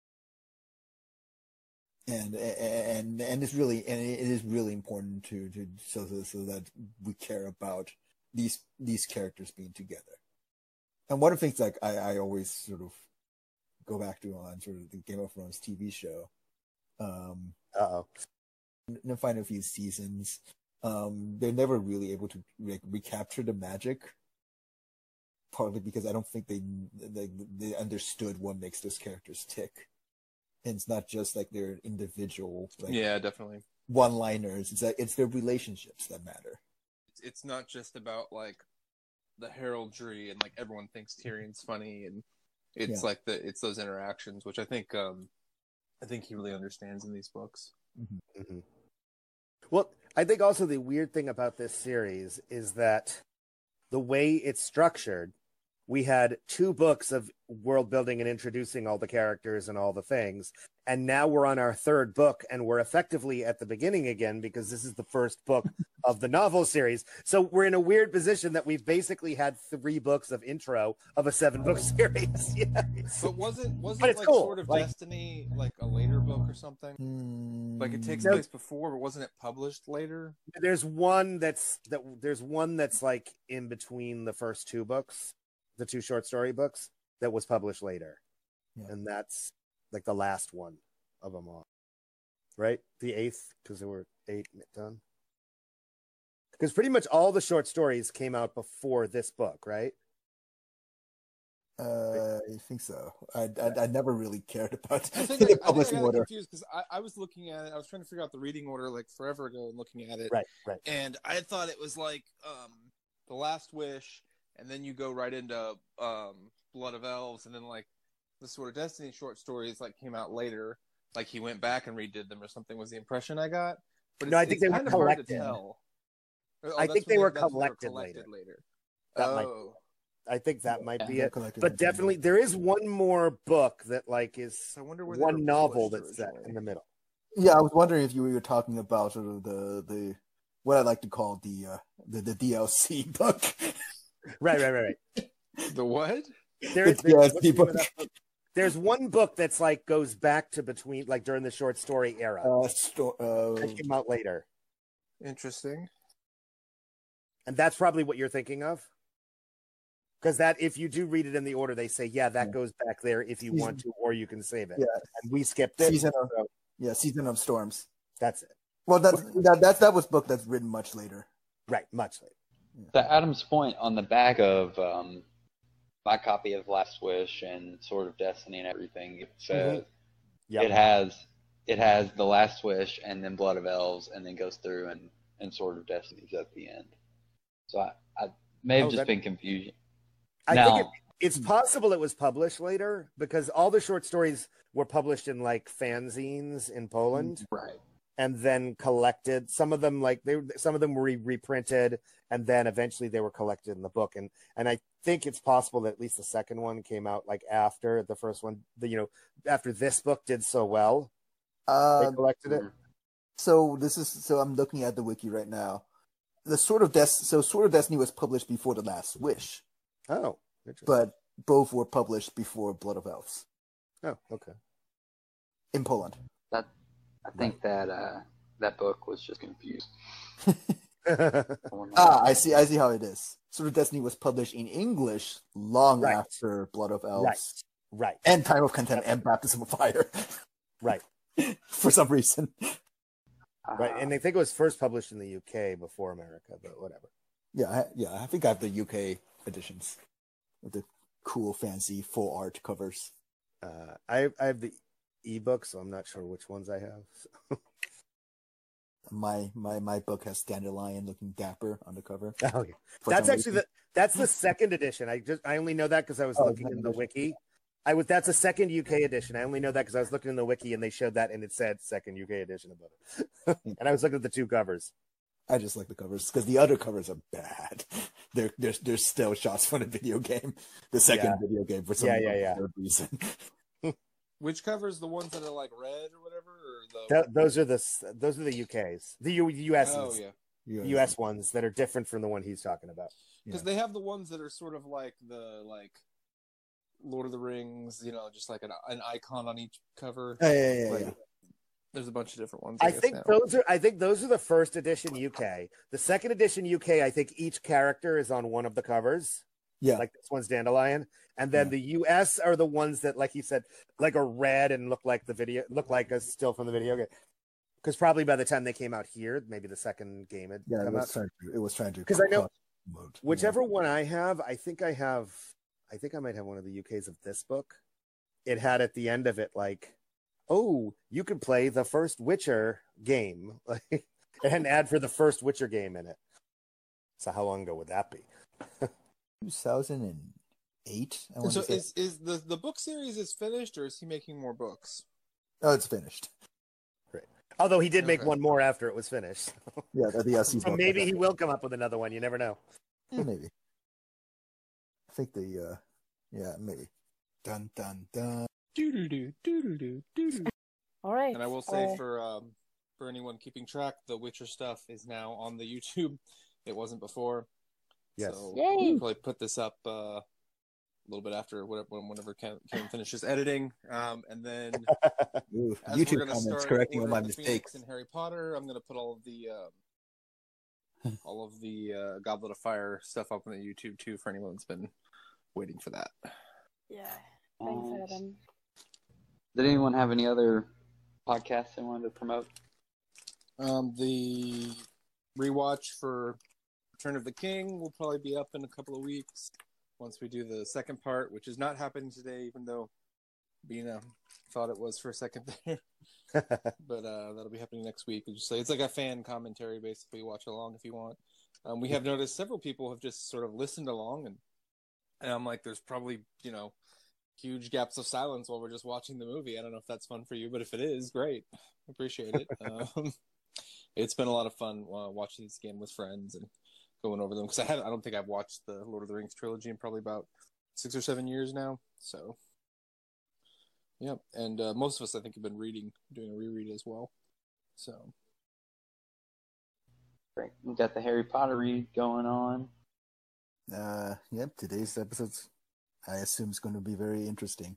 and and and it's really and it is really important to to so so that we care about these these characters being together. And one of the things like I I always sort of go back to on sort of the Game of Thrones T V show. Um, Uh-oh. In the final few seasons, um, they're never really able to re- recapture the magic. Partly because I don't think they, they they understood what makes those characters tick, and it's not just like their individual, like, yeah, definitely one-liners. It's like it's their relationships that matter. It's not just about like the heraldry and like everyone thinks Tyrion's funny, and it's Yeah. like the it's those interactions, which I think um I think he really understands in these books. Mm-hmm. Mm-hmm. Well, I think also the weird thing about this series is that the way it's structured, we had two books of world building and introducing all the characters and all the things. And now we're on our third book and we're effectively at the beginning again because this is the first book of the novel series. So we're in a weird position that we've basically had three books of intro of a seven book series. Yeah. But wasn't wasn't But it's like cool. Sword of Like- Destiny like a later book or something? Mm, Like it takes No. place before, but wasn't it published later? There's one that's that there's one that's like in between the first two books, the two short story books that was published later. Yeah. And that's like the last one of them all. Right? The eighth, because there were eight done. Because pretty much all the short stories came out before this book, right? Uh, I think so. I, I I never really cared about I think the I, I, think I publishing got order. confused because I, I was looking at it. I was trying to figure out the reading order like forever ago and looking at it. Right, right. And I thought it was like um, The Last Wish, and then you go right into um, Blood of Elves, and then like the Sword of Destiny short stories like came out later. Like he went back and redid them or something was the impression I got. But No, it's, I think it's they were kind of hard to collected. tell. Oh, I that's think when they were that's when collected later. That might- Oh, I think that might Yeah, be They're it. collected But in the definitely there is one more book that like is I wonder where they were one novel published that's set originally. in the middle. Yeah, I was wondering if you were talking about sort of the the what I like to call the uh, the the D L C book. Right, right, right, right. The what? There, It's there- the what's S the P name of book. that book? There's one book that's like goes back to between like during the short story era. Uh, sto- uh, that came out later. Interesting. And that's probably what you're thinking of. Because that if you do read it in the order, they say, yeah, that Yeah. goes back there if you Season- want to, or you can save it. Yeah. And we skipped it. Season of- so yeah, Season of Storms. that's it. Well, that's that that's that was book that's written much later. Right, much later. To Adam's point, on the back of um, my copy of Last Wish and Sword of Destiny and everything, it says Yep. it has it has the Last Wish and then Blood of Elves, and then goes through and, and Sword of Destiny's at the end. So I, I may have Oh, just that- been confusion. I now, think it, it's possible it was published later because all the short stories were published in like fanzines in Poland right. and then collected. Some of them like they some of them were re- reprinted and then eventually they were collected in the book. And and I think it's possible that at least the second one came out like after the first one. The, you know, after this book did so well, they Uh, collected it. so this is so I'm looking at the wiki right now. The Sword of Des so Sword of Destiny was published before The Last Wish, Oh, interesting. but both were published before Blood of Elves oh, okay. in Poland. That I think that uh, that book was just confused. Ah, I see. I see how it is. Sword of Destiny was published in English long Right. after Blood of Elves right, and Time of Content and Baptism of Fire right, for some reason. right. Uh, And I think it was first published in the U K before America, but whatever. Yeah, I, yeah. I think I have the U K editions with the cool, fancy, full art covers. Uh, I I have the ebook, so I'm not sure which ones I have. So. My my my book has Dandelion looking dapper on the cover. Oh, yeah. for That's some actually reason. the that's the second edition. I just I only know that because I was Oh, looking second in the edition. wiki, I was that's a second U K edition. I only know that because I was looking in the wiki and they showed that and it said second U K edition above it. And I was looking at the two covers. I just like the covers because the other covers are bad. They're they're they're still shots from a video game, the second Yeah. video game for some Yeah, yeah, yeah. weird reason. Which covers? The ones that are like red or whatever, or the Th- those are the s- those are the U Ks, the U- USs, oh yeah, U S ones that are different from the one he's talking about. because Yeah. they have the ones that are sort of like the like Lord of the Rings, you know, just like an an icon on each cover. Yeah, yeah, yeah, Like, yeah. There's a bunch of different ones. I guess, think now. those are I think those are the first edition U K. The second edition U K, I think each character is on one of the covers. Yeah. Like this one's Dandelion. And then Yeah. the U S are the ones that, like you said, like are red and look like the video look like a still from the video game. Because probably by the time they came out here, maybe the second game had Yeah, it come was out. trying to. It was trying to. 'Cause I know mode. Whichever one I have, I think I have I think I might have one of the U Ks of this book. It had at the end of it like, oh, you could play the first Witcher game. Like it had an ad for the first Witcher game in it. So how long ago would that be? two thousand eight. I And want so to say. is is the the book series is finished, or is he making more books? Oh, it's finished. Although he did make Okay. one more after it was finished. Yeah, the, the S C So book. maybe he will come up with another one. You never know. Yeah, maybe. I think the. uh Yeah, maybe. Dun dun dun. Doo-doo-doo, doo-doo-doo, doo-doo. All right. And I will say uh, for um for anyone keeping track, the Witcher stuff is now on the YouTube. It wasn't before. Yes. So Yay! we'll probably put this up uh, a little bit after whatever, whenever Ken, Ken finishes editing, um, and then Ooh, as we're YouTube gonna comments start correcting all Order my of the Phoenix mistakes. and Harry Potter, I'm gonna put all of the um, all of the uh, Goblet of Fire stuff up on the YouTube too for anyone that's been waiting for that. yeah. Thanks, Uh, Adam. Did anyone have any other podcasts they wanted to promote? Um, the rewatch for Return of the King will probably be up in a couple of weeks once we do the second part, which is not happening today, even though Bina thought it was for a second there. But uh, that'll be happening next week. It's, just like, it's like a fan commentary, basically. Watch along if you want. Um, we have noticed several people have just sort of listened along, and, and I'm like, there's probably, you know, huge gaps of silence while we're just watching the movie. I don't know if that's fun for you, but if it is, great. Appreciate it. um, it's been a lot of fun uh, watching this again with friends and going over them, because I haven't. I don't think I've watched the Lord of the Rings trilogy in probably about six or seven years now. So, yeah, and uh, most of us, I think, have been reading, doing a reread as well. So, Great. We got the Harry Potter read going on. Uh, yep. Today's episode's, I assume, is going to be very interesting.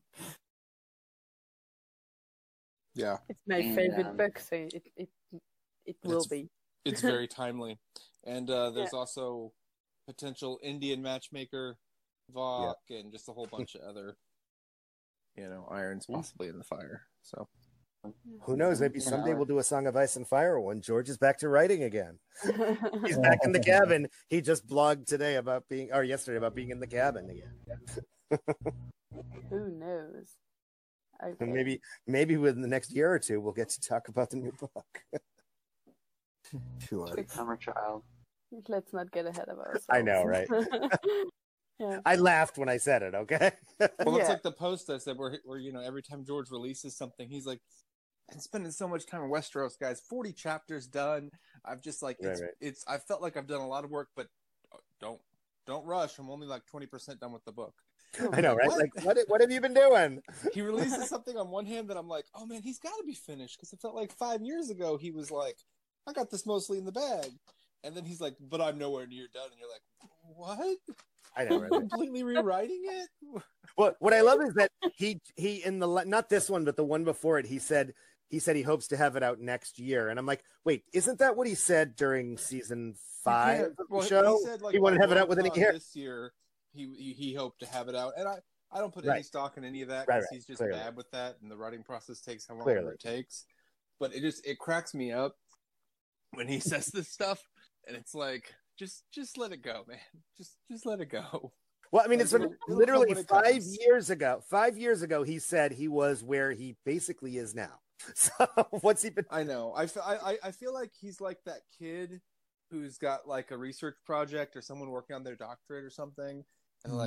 yeah, It's my And, favorite um, book, so it it it will It's- be. it's very timely. And uh, there's Yeah. also potential Indian matchmaker, Vok, and just a whole bunch of other, you know, irons possibly in the fire. So. Who knows? Maybe Yeah. someday we'll do a Song of Ice and Fire one. George is back to writing again. He's back in the cabin. He just blogged today about being, or yesterday about being in the cabin again. Who knows? Okay. And maybe, maybe within the next year or two, we'll get to talk about the new book. Sure. Big summer child. Let's not get ahead of ourselves. I know, right? Yeah. I laughed when I said it. Okay. Well, it's Yeah. like the post I said where, where, you know, every time George releases something, he's like, I'm spending so much time in Westeros, guys. forty chapters done. I've just like, Right, it's, right. it's, I felt like I've done a lot of work, but don't, don't rush. I'm only like twenty percent done with the book. I know, right? What? Like, what? What have you been doing? He releases something on one hand that I'm like, oh man, he's got to be finished. Because it felt like five years ago, he was like, I got this mostly in the bag. And then he's like, but I'm nowhere near done. And you're like, what? I know, right? Completely rewriting it? What What I love is that he he in the not this one, but the one before it, he said he said he hopes to have it out next year, and I'm like, wait, isn't that what he said during season five Yeah, of the well, show? He, said, like, He wanted to have it out within a Worldcon year. This year, he, he he hoped to have it out, and I, I don't put Right. any stock in any of that Right, because right, he's just clearly. bad with that, and the writing process takes how long Clearly. it takes. But it just it cracks me up when he says this stuff, and it's like, just just let it go, man. Just just let it go. Well, I mean, Like, it's been it'll- it'll literally come when it five comes. years ago. Five years ago, he said he was where he basically is now. So what's he been? I know. I, fe- I, I- I feel like he's like that kid who's got like a research project or someone working on their doctorate or something, and Mhm. like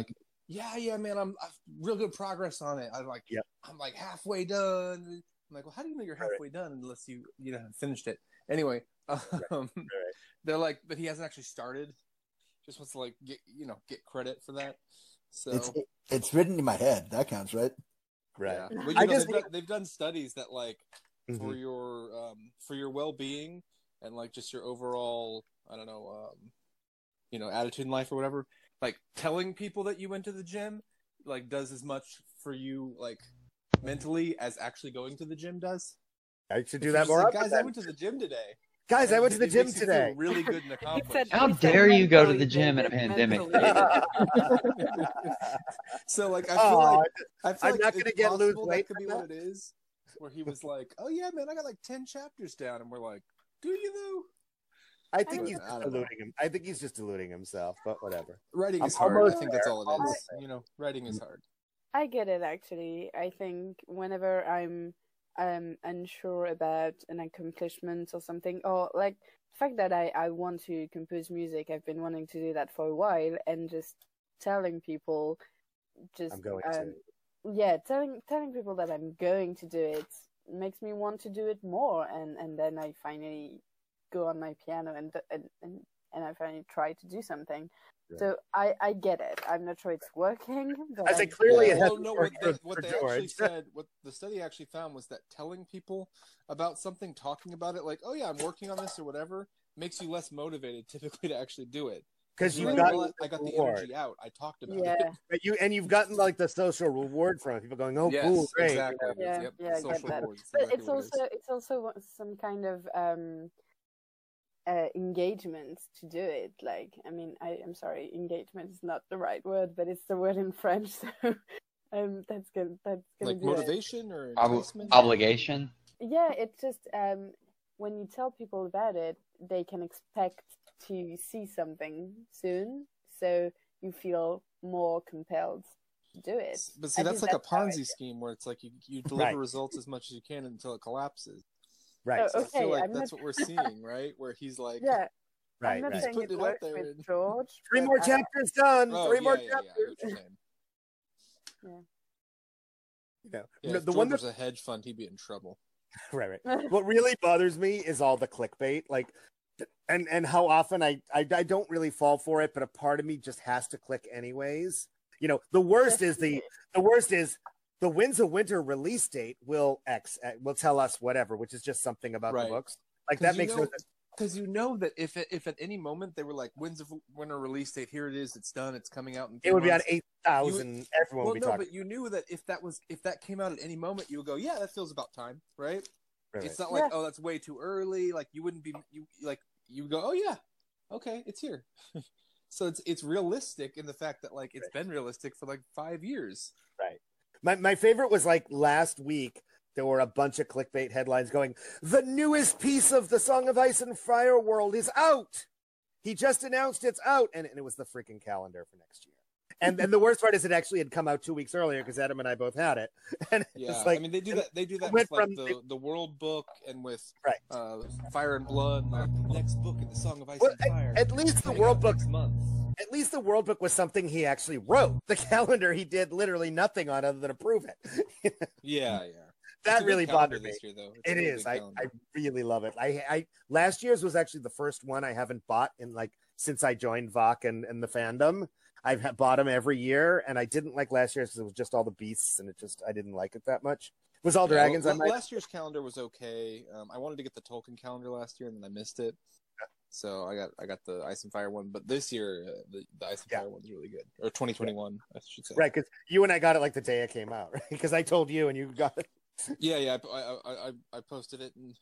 yeah, yeah, man, I'm, I'm real good progress on it. I'm like, Yep. I'm like halfway done. I'm like, well, how do you know you're halfway right. done unless you, you know, finished it? Anyway, um, right. Right. They're like, but he hasn't actually started. Just wants to like get, you know, get credit for that. So it's it, it's written in my head. That counts, right? Right. Yeah. Well, you I know, just they've, done, they've done studies that like mm-hmm. for your um, for your well-being and like just your overall, I don't know, um, you know, attitude in life or whatever. Like telling people that you went to the gym, like does as much for you, like mentally, as actually going to the gym does. I should do that more. Like, guys, I went to the gym today. Guys, and I went to the gym makes you today. Feel really good and accomplished. How dare you go to the gym in a pandemic? So, like, I feel oh, like I feel I'm like not going to get lose weight. That could be that? What it is. Where he was like, "Oh yeah, man, I got like ten chapters down," and we're like, "Do you though?" I think but, he's just deluding him. I think he's just deluding himself, but whatever. Writing is I'm hard. I think there. that's all it is. You know, writing is hard. I get it, actually. I think whenever I'm um unsure about an accomplishment or something, or like the fact that I, I want to compose music, I've been wanting to do that for a while, and just telling people, just I'm going um, to. Yeah, telling telling people that I'm going to do it makes me want to do it more, and, and then I finally go on my piano and and and, and I finally try to do something. Right. So I, I get it. I'm not sure it's working. But I think clearly yeah, it has well, no, what they, what they actually said, what the study actually found was that telling people about something, talking about it, like, oh yeah, I'm working on this or whatever, makes you less motivated typically to actually do it. Because you like, got well, I got the energy out. I talked about yeah. it. But you and you've gotten like the social reward from it. People going, "Oh, yes, cool, great." Exactly. You know? Yeah, yep, yeah, I get that. Rewards, but exactly it's also it it's also some kind of um, uh, engagement to do it. Like, I mean, I am sorry, engagement is not the right word, but it's the word in French. So um, that's good. That's gonna like be motivation it. Or Ob- obligation. Yeah, it's just um, when you tell people about it, they can expect to see something soon, so you feel more compelled to do it. But see, I that's like that's a Ponzi scheme where it's like you, you deliver right. results as much as you can until it collapses. Right. Oh, so okay, I feel like I'm that's not... what we're seeing, right? Where he's like, yeah, right, I'm not right. saying He's it, it works with and... George. Three more I... chapters done. Oh, Three yeah, more yeah, chapters. Yeah, yeah. You know, yeah, the if one George that... was a hedge fund, he'd be in trouble. Right, right. What really bothers me is all the clickbait, like, and and how often I, I I don't really fall for it, but a part of me just has to click anyways. You know, the worst is the the worst is the Winds of Winter release date will X will tell us whatever, which is just something about right. the books. Like that makes know, no sense. Because you know that if if at any moment they were like Winds of Winter release date, here it is, it's done, it's coming out in it would months. be on eight thousand. Everyone well, would be no, talking. but you knew that if that was if that came out at any moment, you would go, yeah, that feels about time, right? right it's right. not like yeah. oh, that's way too early. Like you wouldn't be you like you would go, oh yeah, okay, it's here. So it's it's realistic in the fact that like it's right. been realistic for like five years. Right. My my favorite was like last week. There were a bunch of clickbait headlines going, the newest piece of the Song of Ice and Fire world is out. He just announced it's out. And, and it was the freaking calendar for next year. And and the worst part is it actually had come out two weeks earlier because Adam and I both had it. And yeah, it's like, I mean, they do that. They do that with like the, the World Book and with right. uh, Fire and Blood. Like the next book in the Song of Ice well, and Fire. At, at least the World Book. Month. At least the World Book was something he actually wrote. The calendar he did literally nothing on other than approve it. yeah, yeah. That really bothered me. Year, though. It is. I, I really love it. I, I last year's was actually the first one I haven't bought in like since I joined V O C and, and the fandom. I've bought them every year, and I didn't like last year's because it was just all the beasts, and it just I didn't like it that much. It was all yeah, dragons. Well, I might... Last year's calendar was okay. Um, I wanted to get the Tolkien calendar last year, and then I missed it. Yeah. So I got I got the Ice and Fire one, but this year uh, the, the Ice and yeah. Fire one's really good, or twenty twenty-one, yeah. I should say. Right, because you and I got it like the day it came out, right? Because I told you, and you got it. Yeah, yeah, I, I, I, I posted it and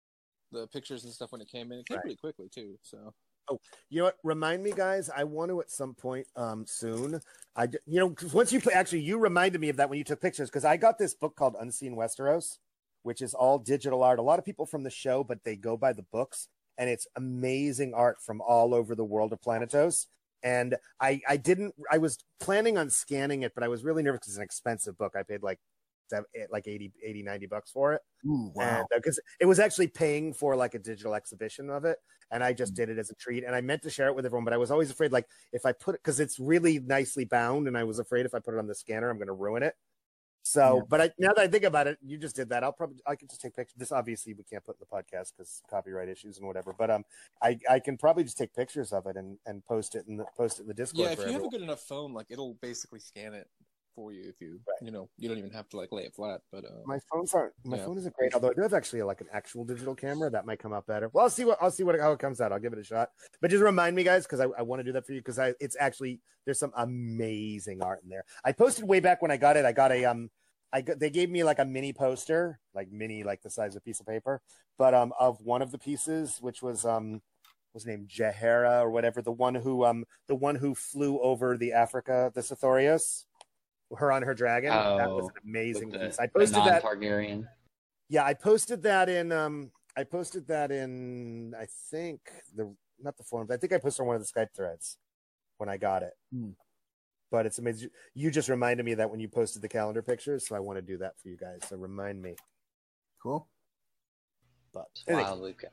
the pictures and stuff when it came in. It came right. pretty quickly too. So, oh, you know what? Remind me, guys. I want to at some point um soon. I you know once you actually you reminded me of that when you took pictures because I got this book called Unseen Westeros, which is all digital art. A lot of people from the show, but they go by the books, and it's amazing art from all over the world of Planetos. And I I didn't I was planning on scanning it, but I was really nervous because it's an expensive book. I paid like like eighty, eighty, ninety bucks for it. Ooh, wow. Because it was actually paying for like a digital exhibition of it. And I just Mm. did it as a treat. And I meant to share it with everyone, but I was always afraid, like, if I put it, because it's really nicely bound, and I was afraid if I put it on the scanner, I'm going to ruin it. So, Yeah. but I, now that I think about it, you just did that. I'll probably, I can just take pictures. This obviously we can't put in the podcast because copyright issues and whatever. But um, I, I can probably just take pictures of it and, and post it in the post it in the Discord. Yeah, if for you have everyone. a good enough phone, like it'll basically scan it for you. If you, Right. you know, you don't even have to like lay it flat. But uh, My phones aren't. My Yeah. phone isn't great. Although I do have actually like an actual digital camera that might come out better. Well, I'll see what I'll see what how it comes out. I'll give it a shot. But just remind me, guys, because I, I want to do that for you. Because I it's actually there's some amazing art in there. I posted way back when I got it. I got a um, I got, they gave me like a mini poster, like mini, like the size of a piece of paper, but um, of one of the pieces, which was um, was named Jahara or whatever, the one who um, the one who flew over the Africa, the Sithorius. Her on her dragon. That was Oh, an amazing With the, piece. I the posted that. non-Targaryen. Yeah, I posted that in. Um, I posted that in. I think the not the forums. I think I posted on one of the Skype threads when I got it. Hmm. But it's amazing. You just reminded me of that when you posted the calendar pictures, so I want to do that for you guys. So remind me. Cool. But Wow, Luca.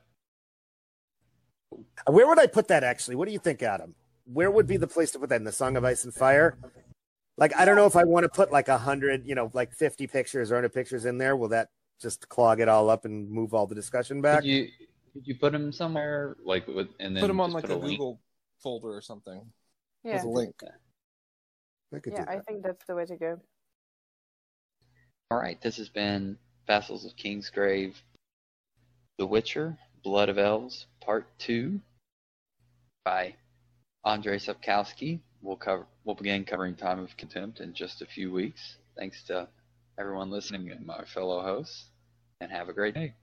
where would I put that? Actually, what do you think, Adam? Where would be the place to put that in the Song of Ice and Fire? Like, I don't know if I want to put like a hundred, you know, like fifty pictures or hundred pictures in there. Will that just clog it all up and move all the discussion back? Could you could you put them somewhere like with and then put them on just like put a link? Google folder or something Yeah, with a link. I could yeah, do I that. think that's the way to go. All right, this has been Vassals of Kingsgrave, The Witcher, Blood of Elves, Part Two, by Andrei Sapkowski. We'll cover. We'll begin covering Time of Contempt in just a few weeks. Thanks to everyone listening and my fellow hosts, and have a great day.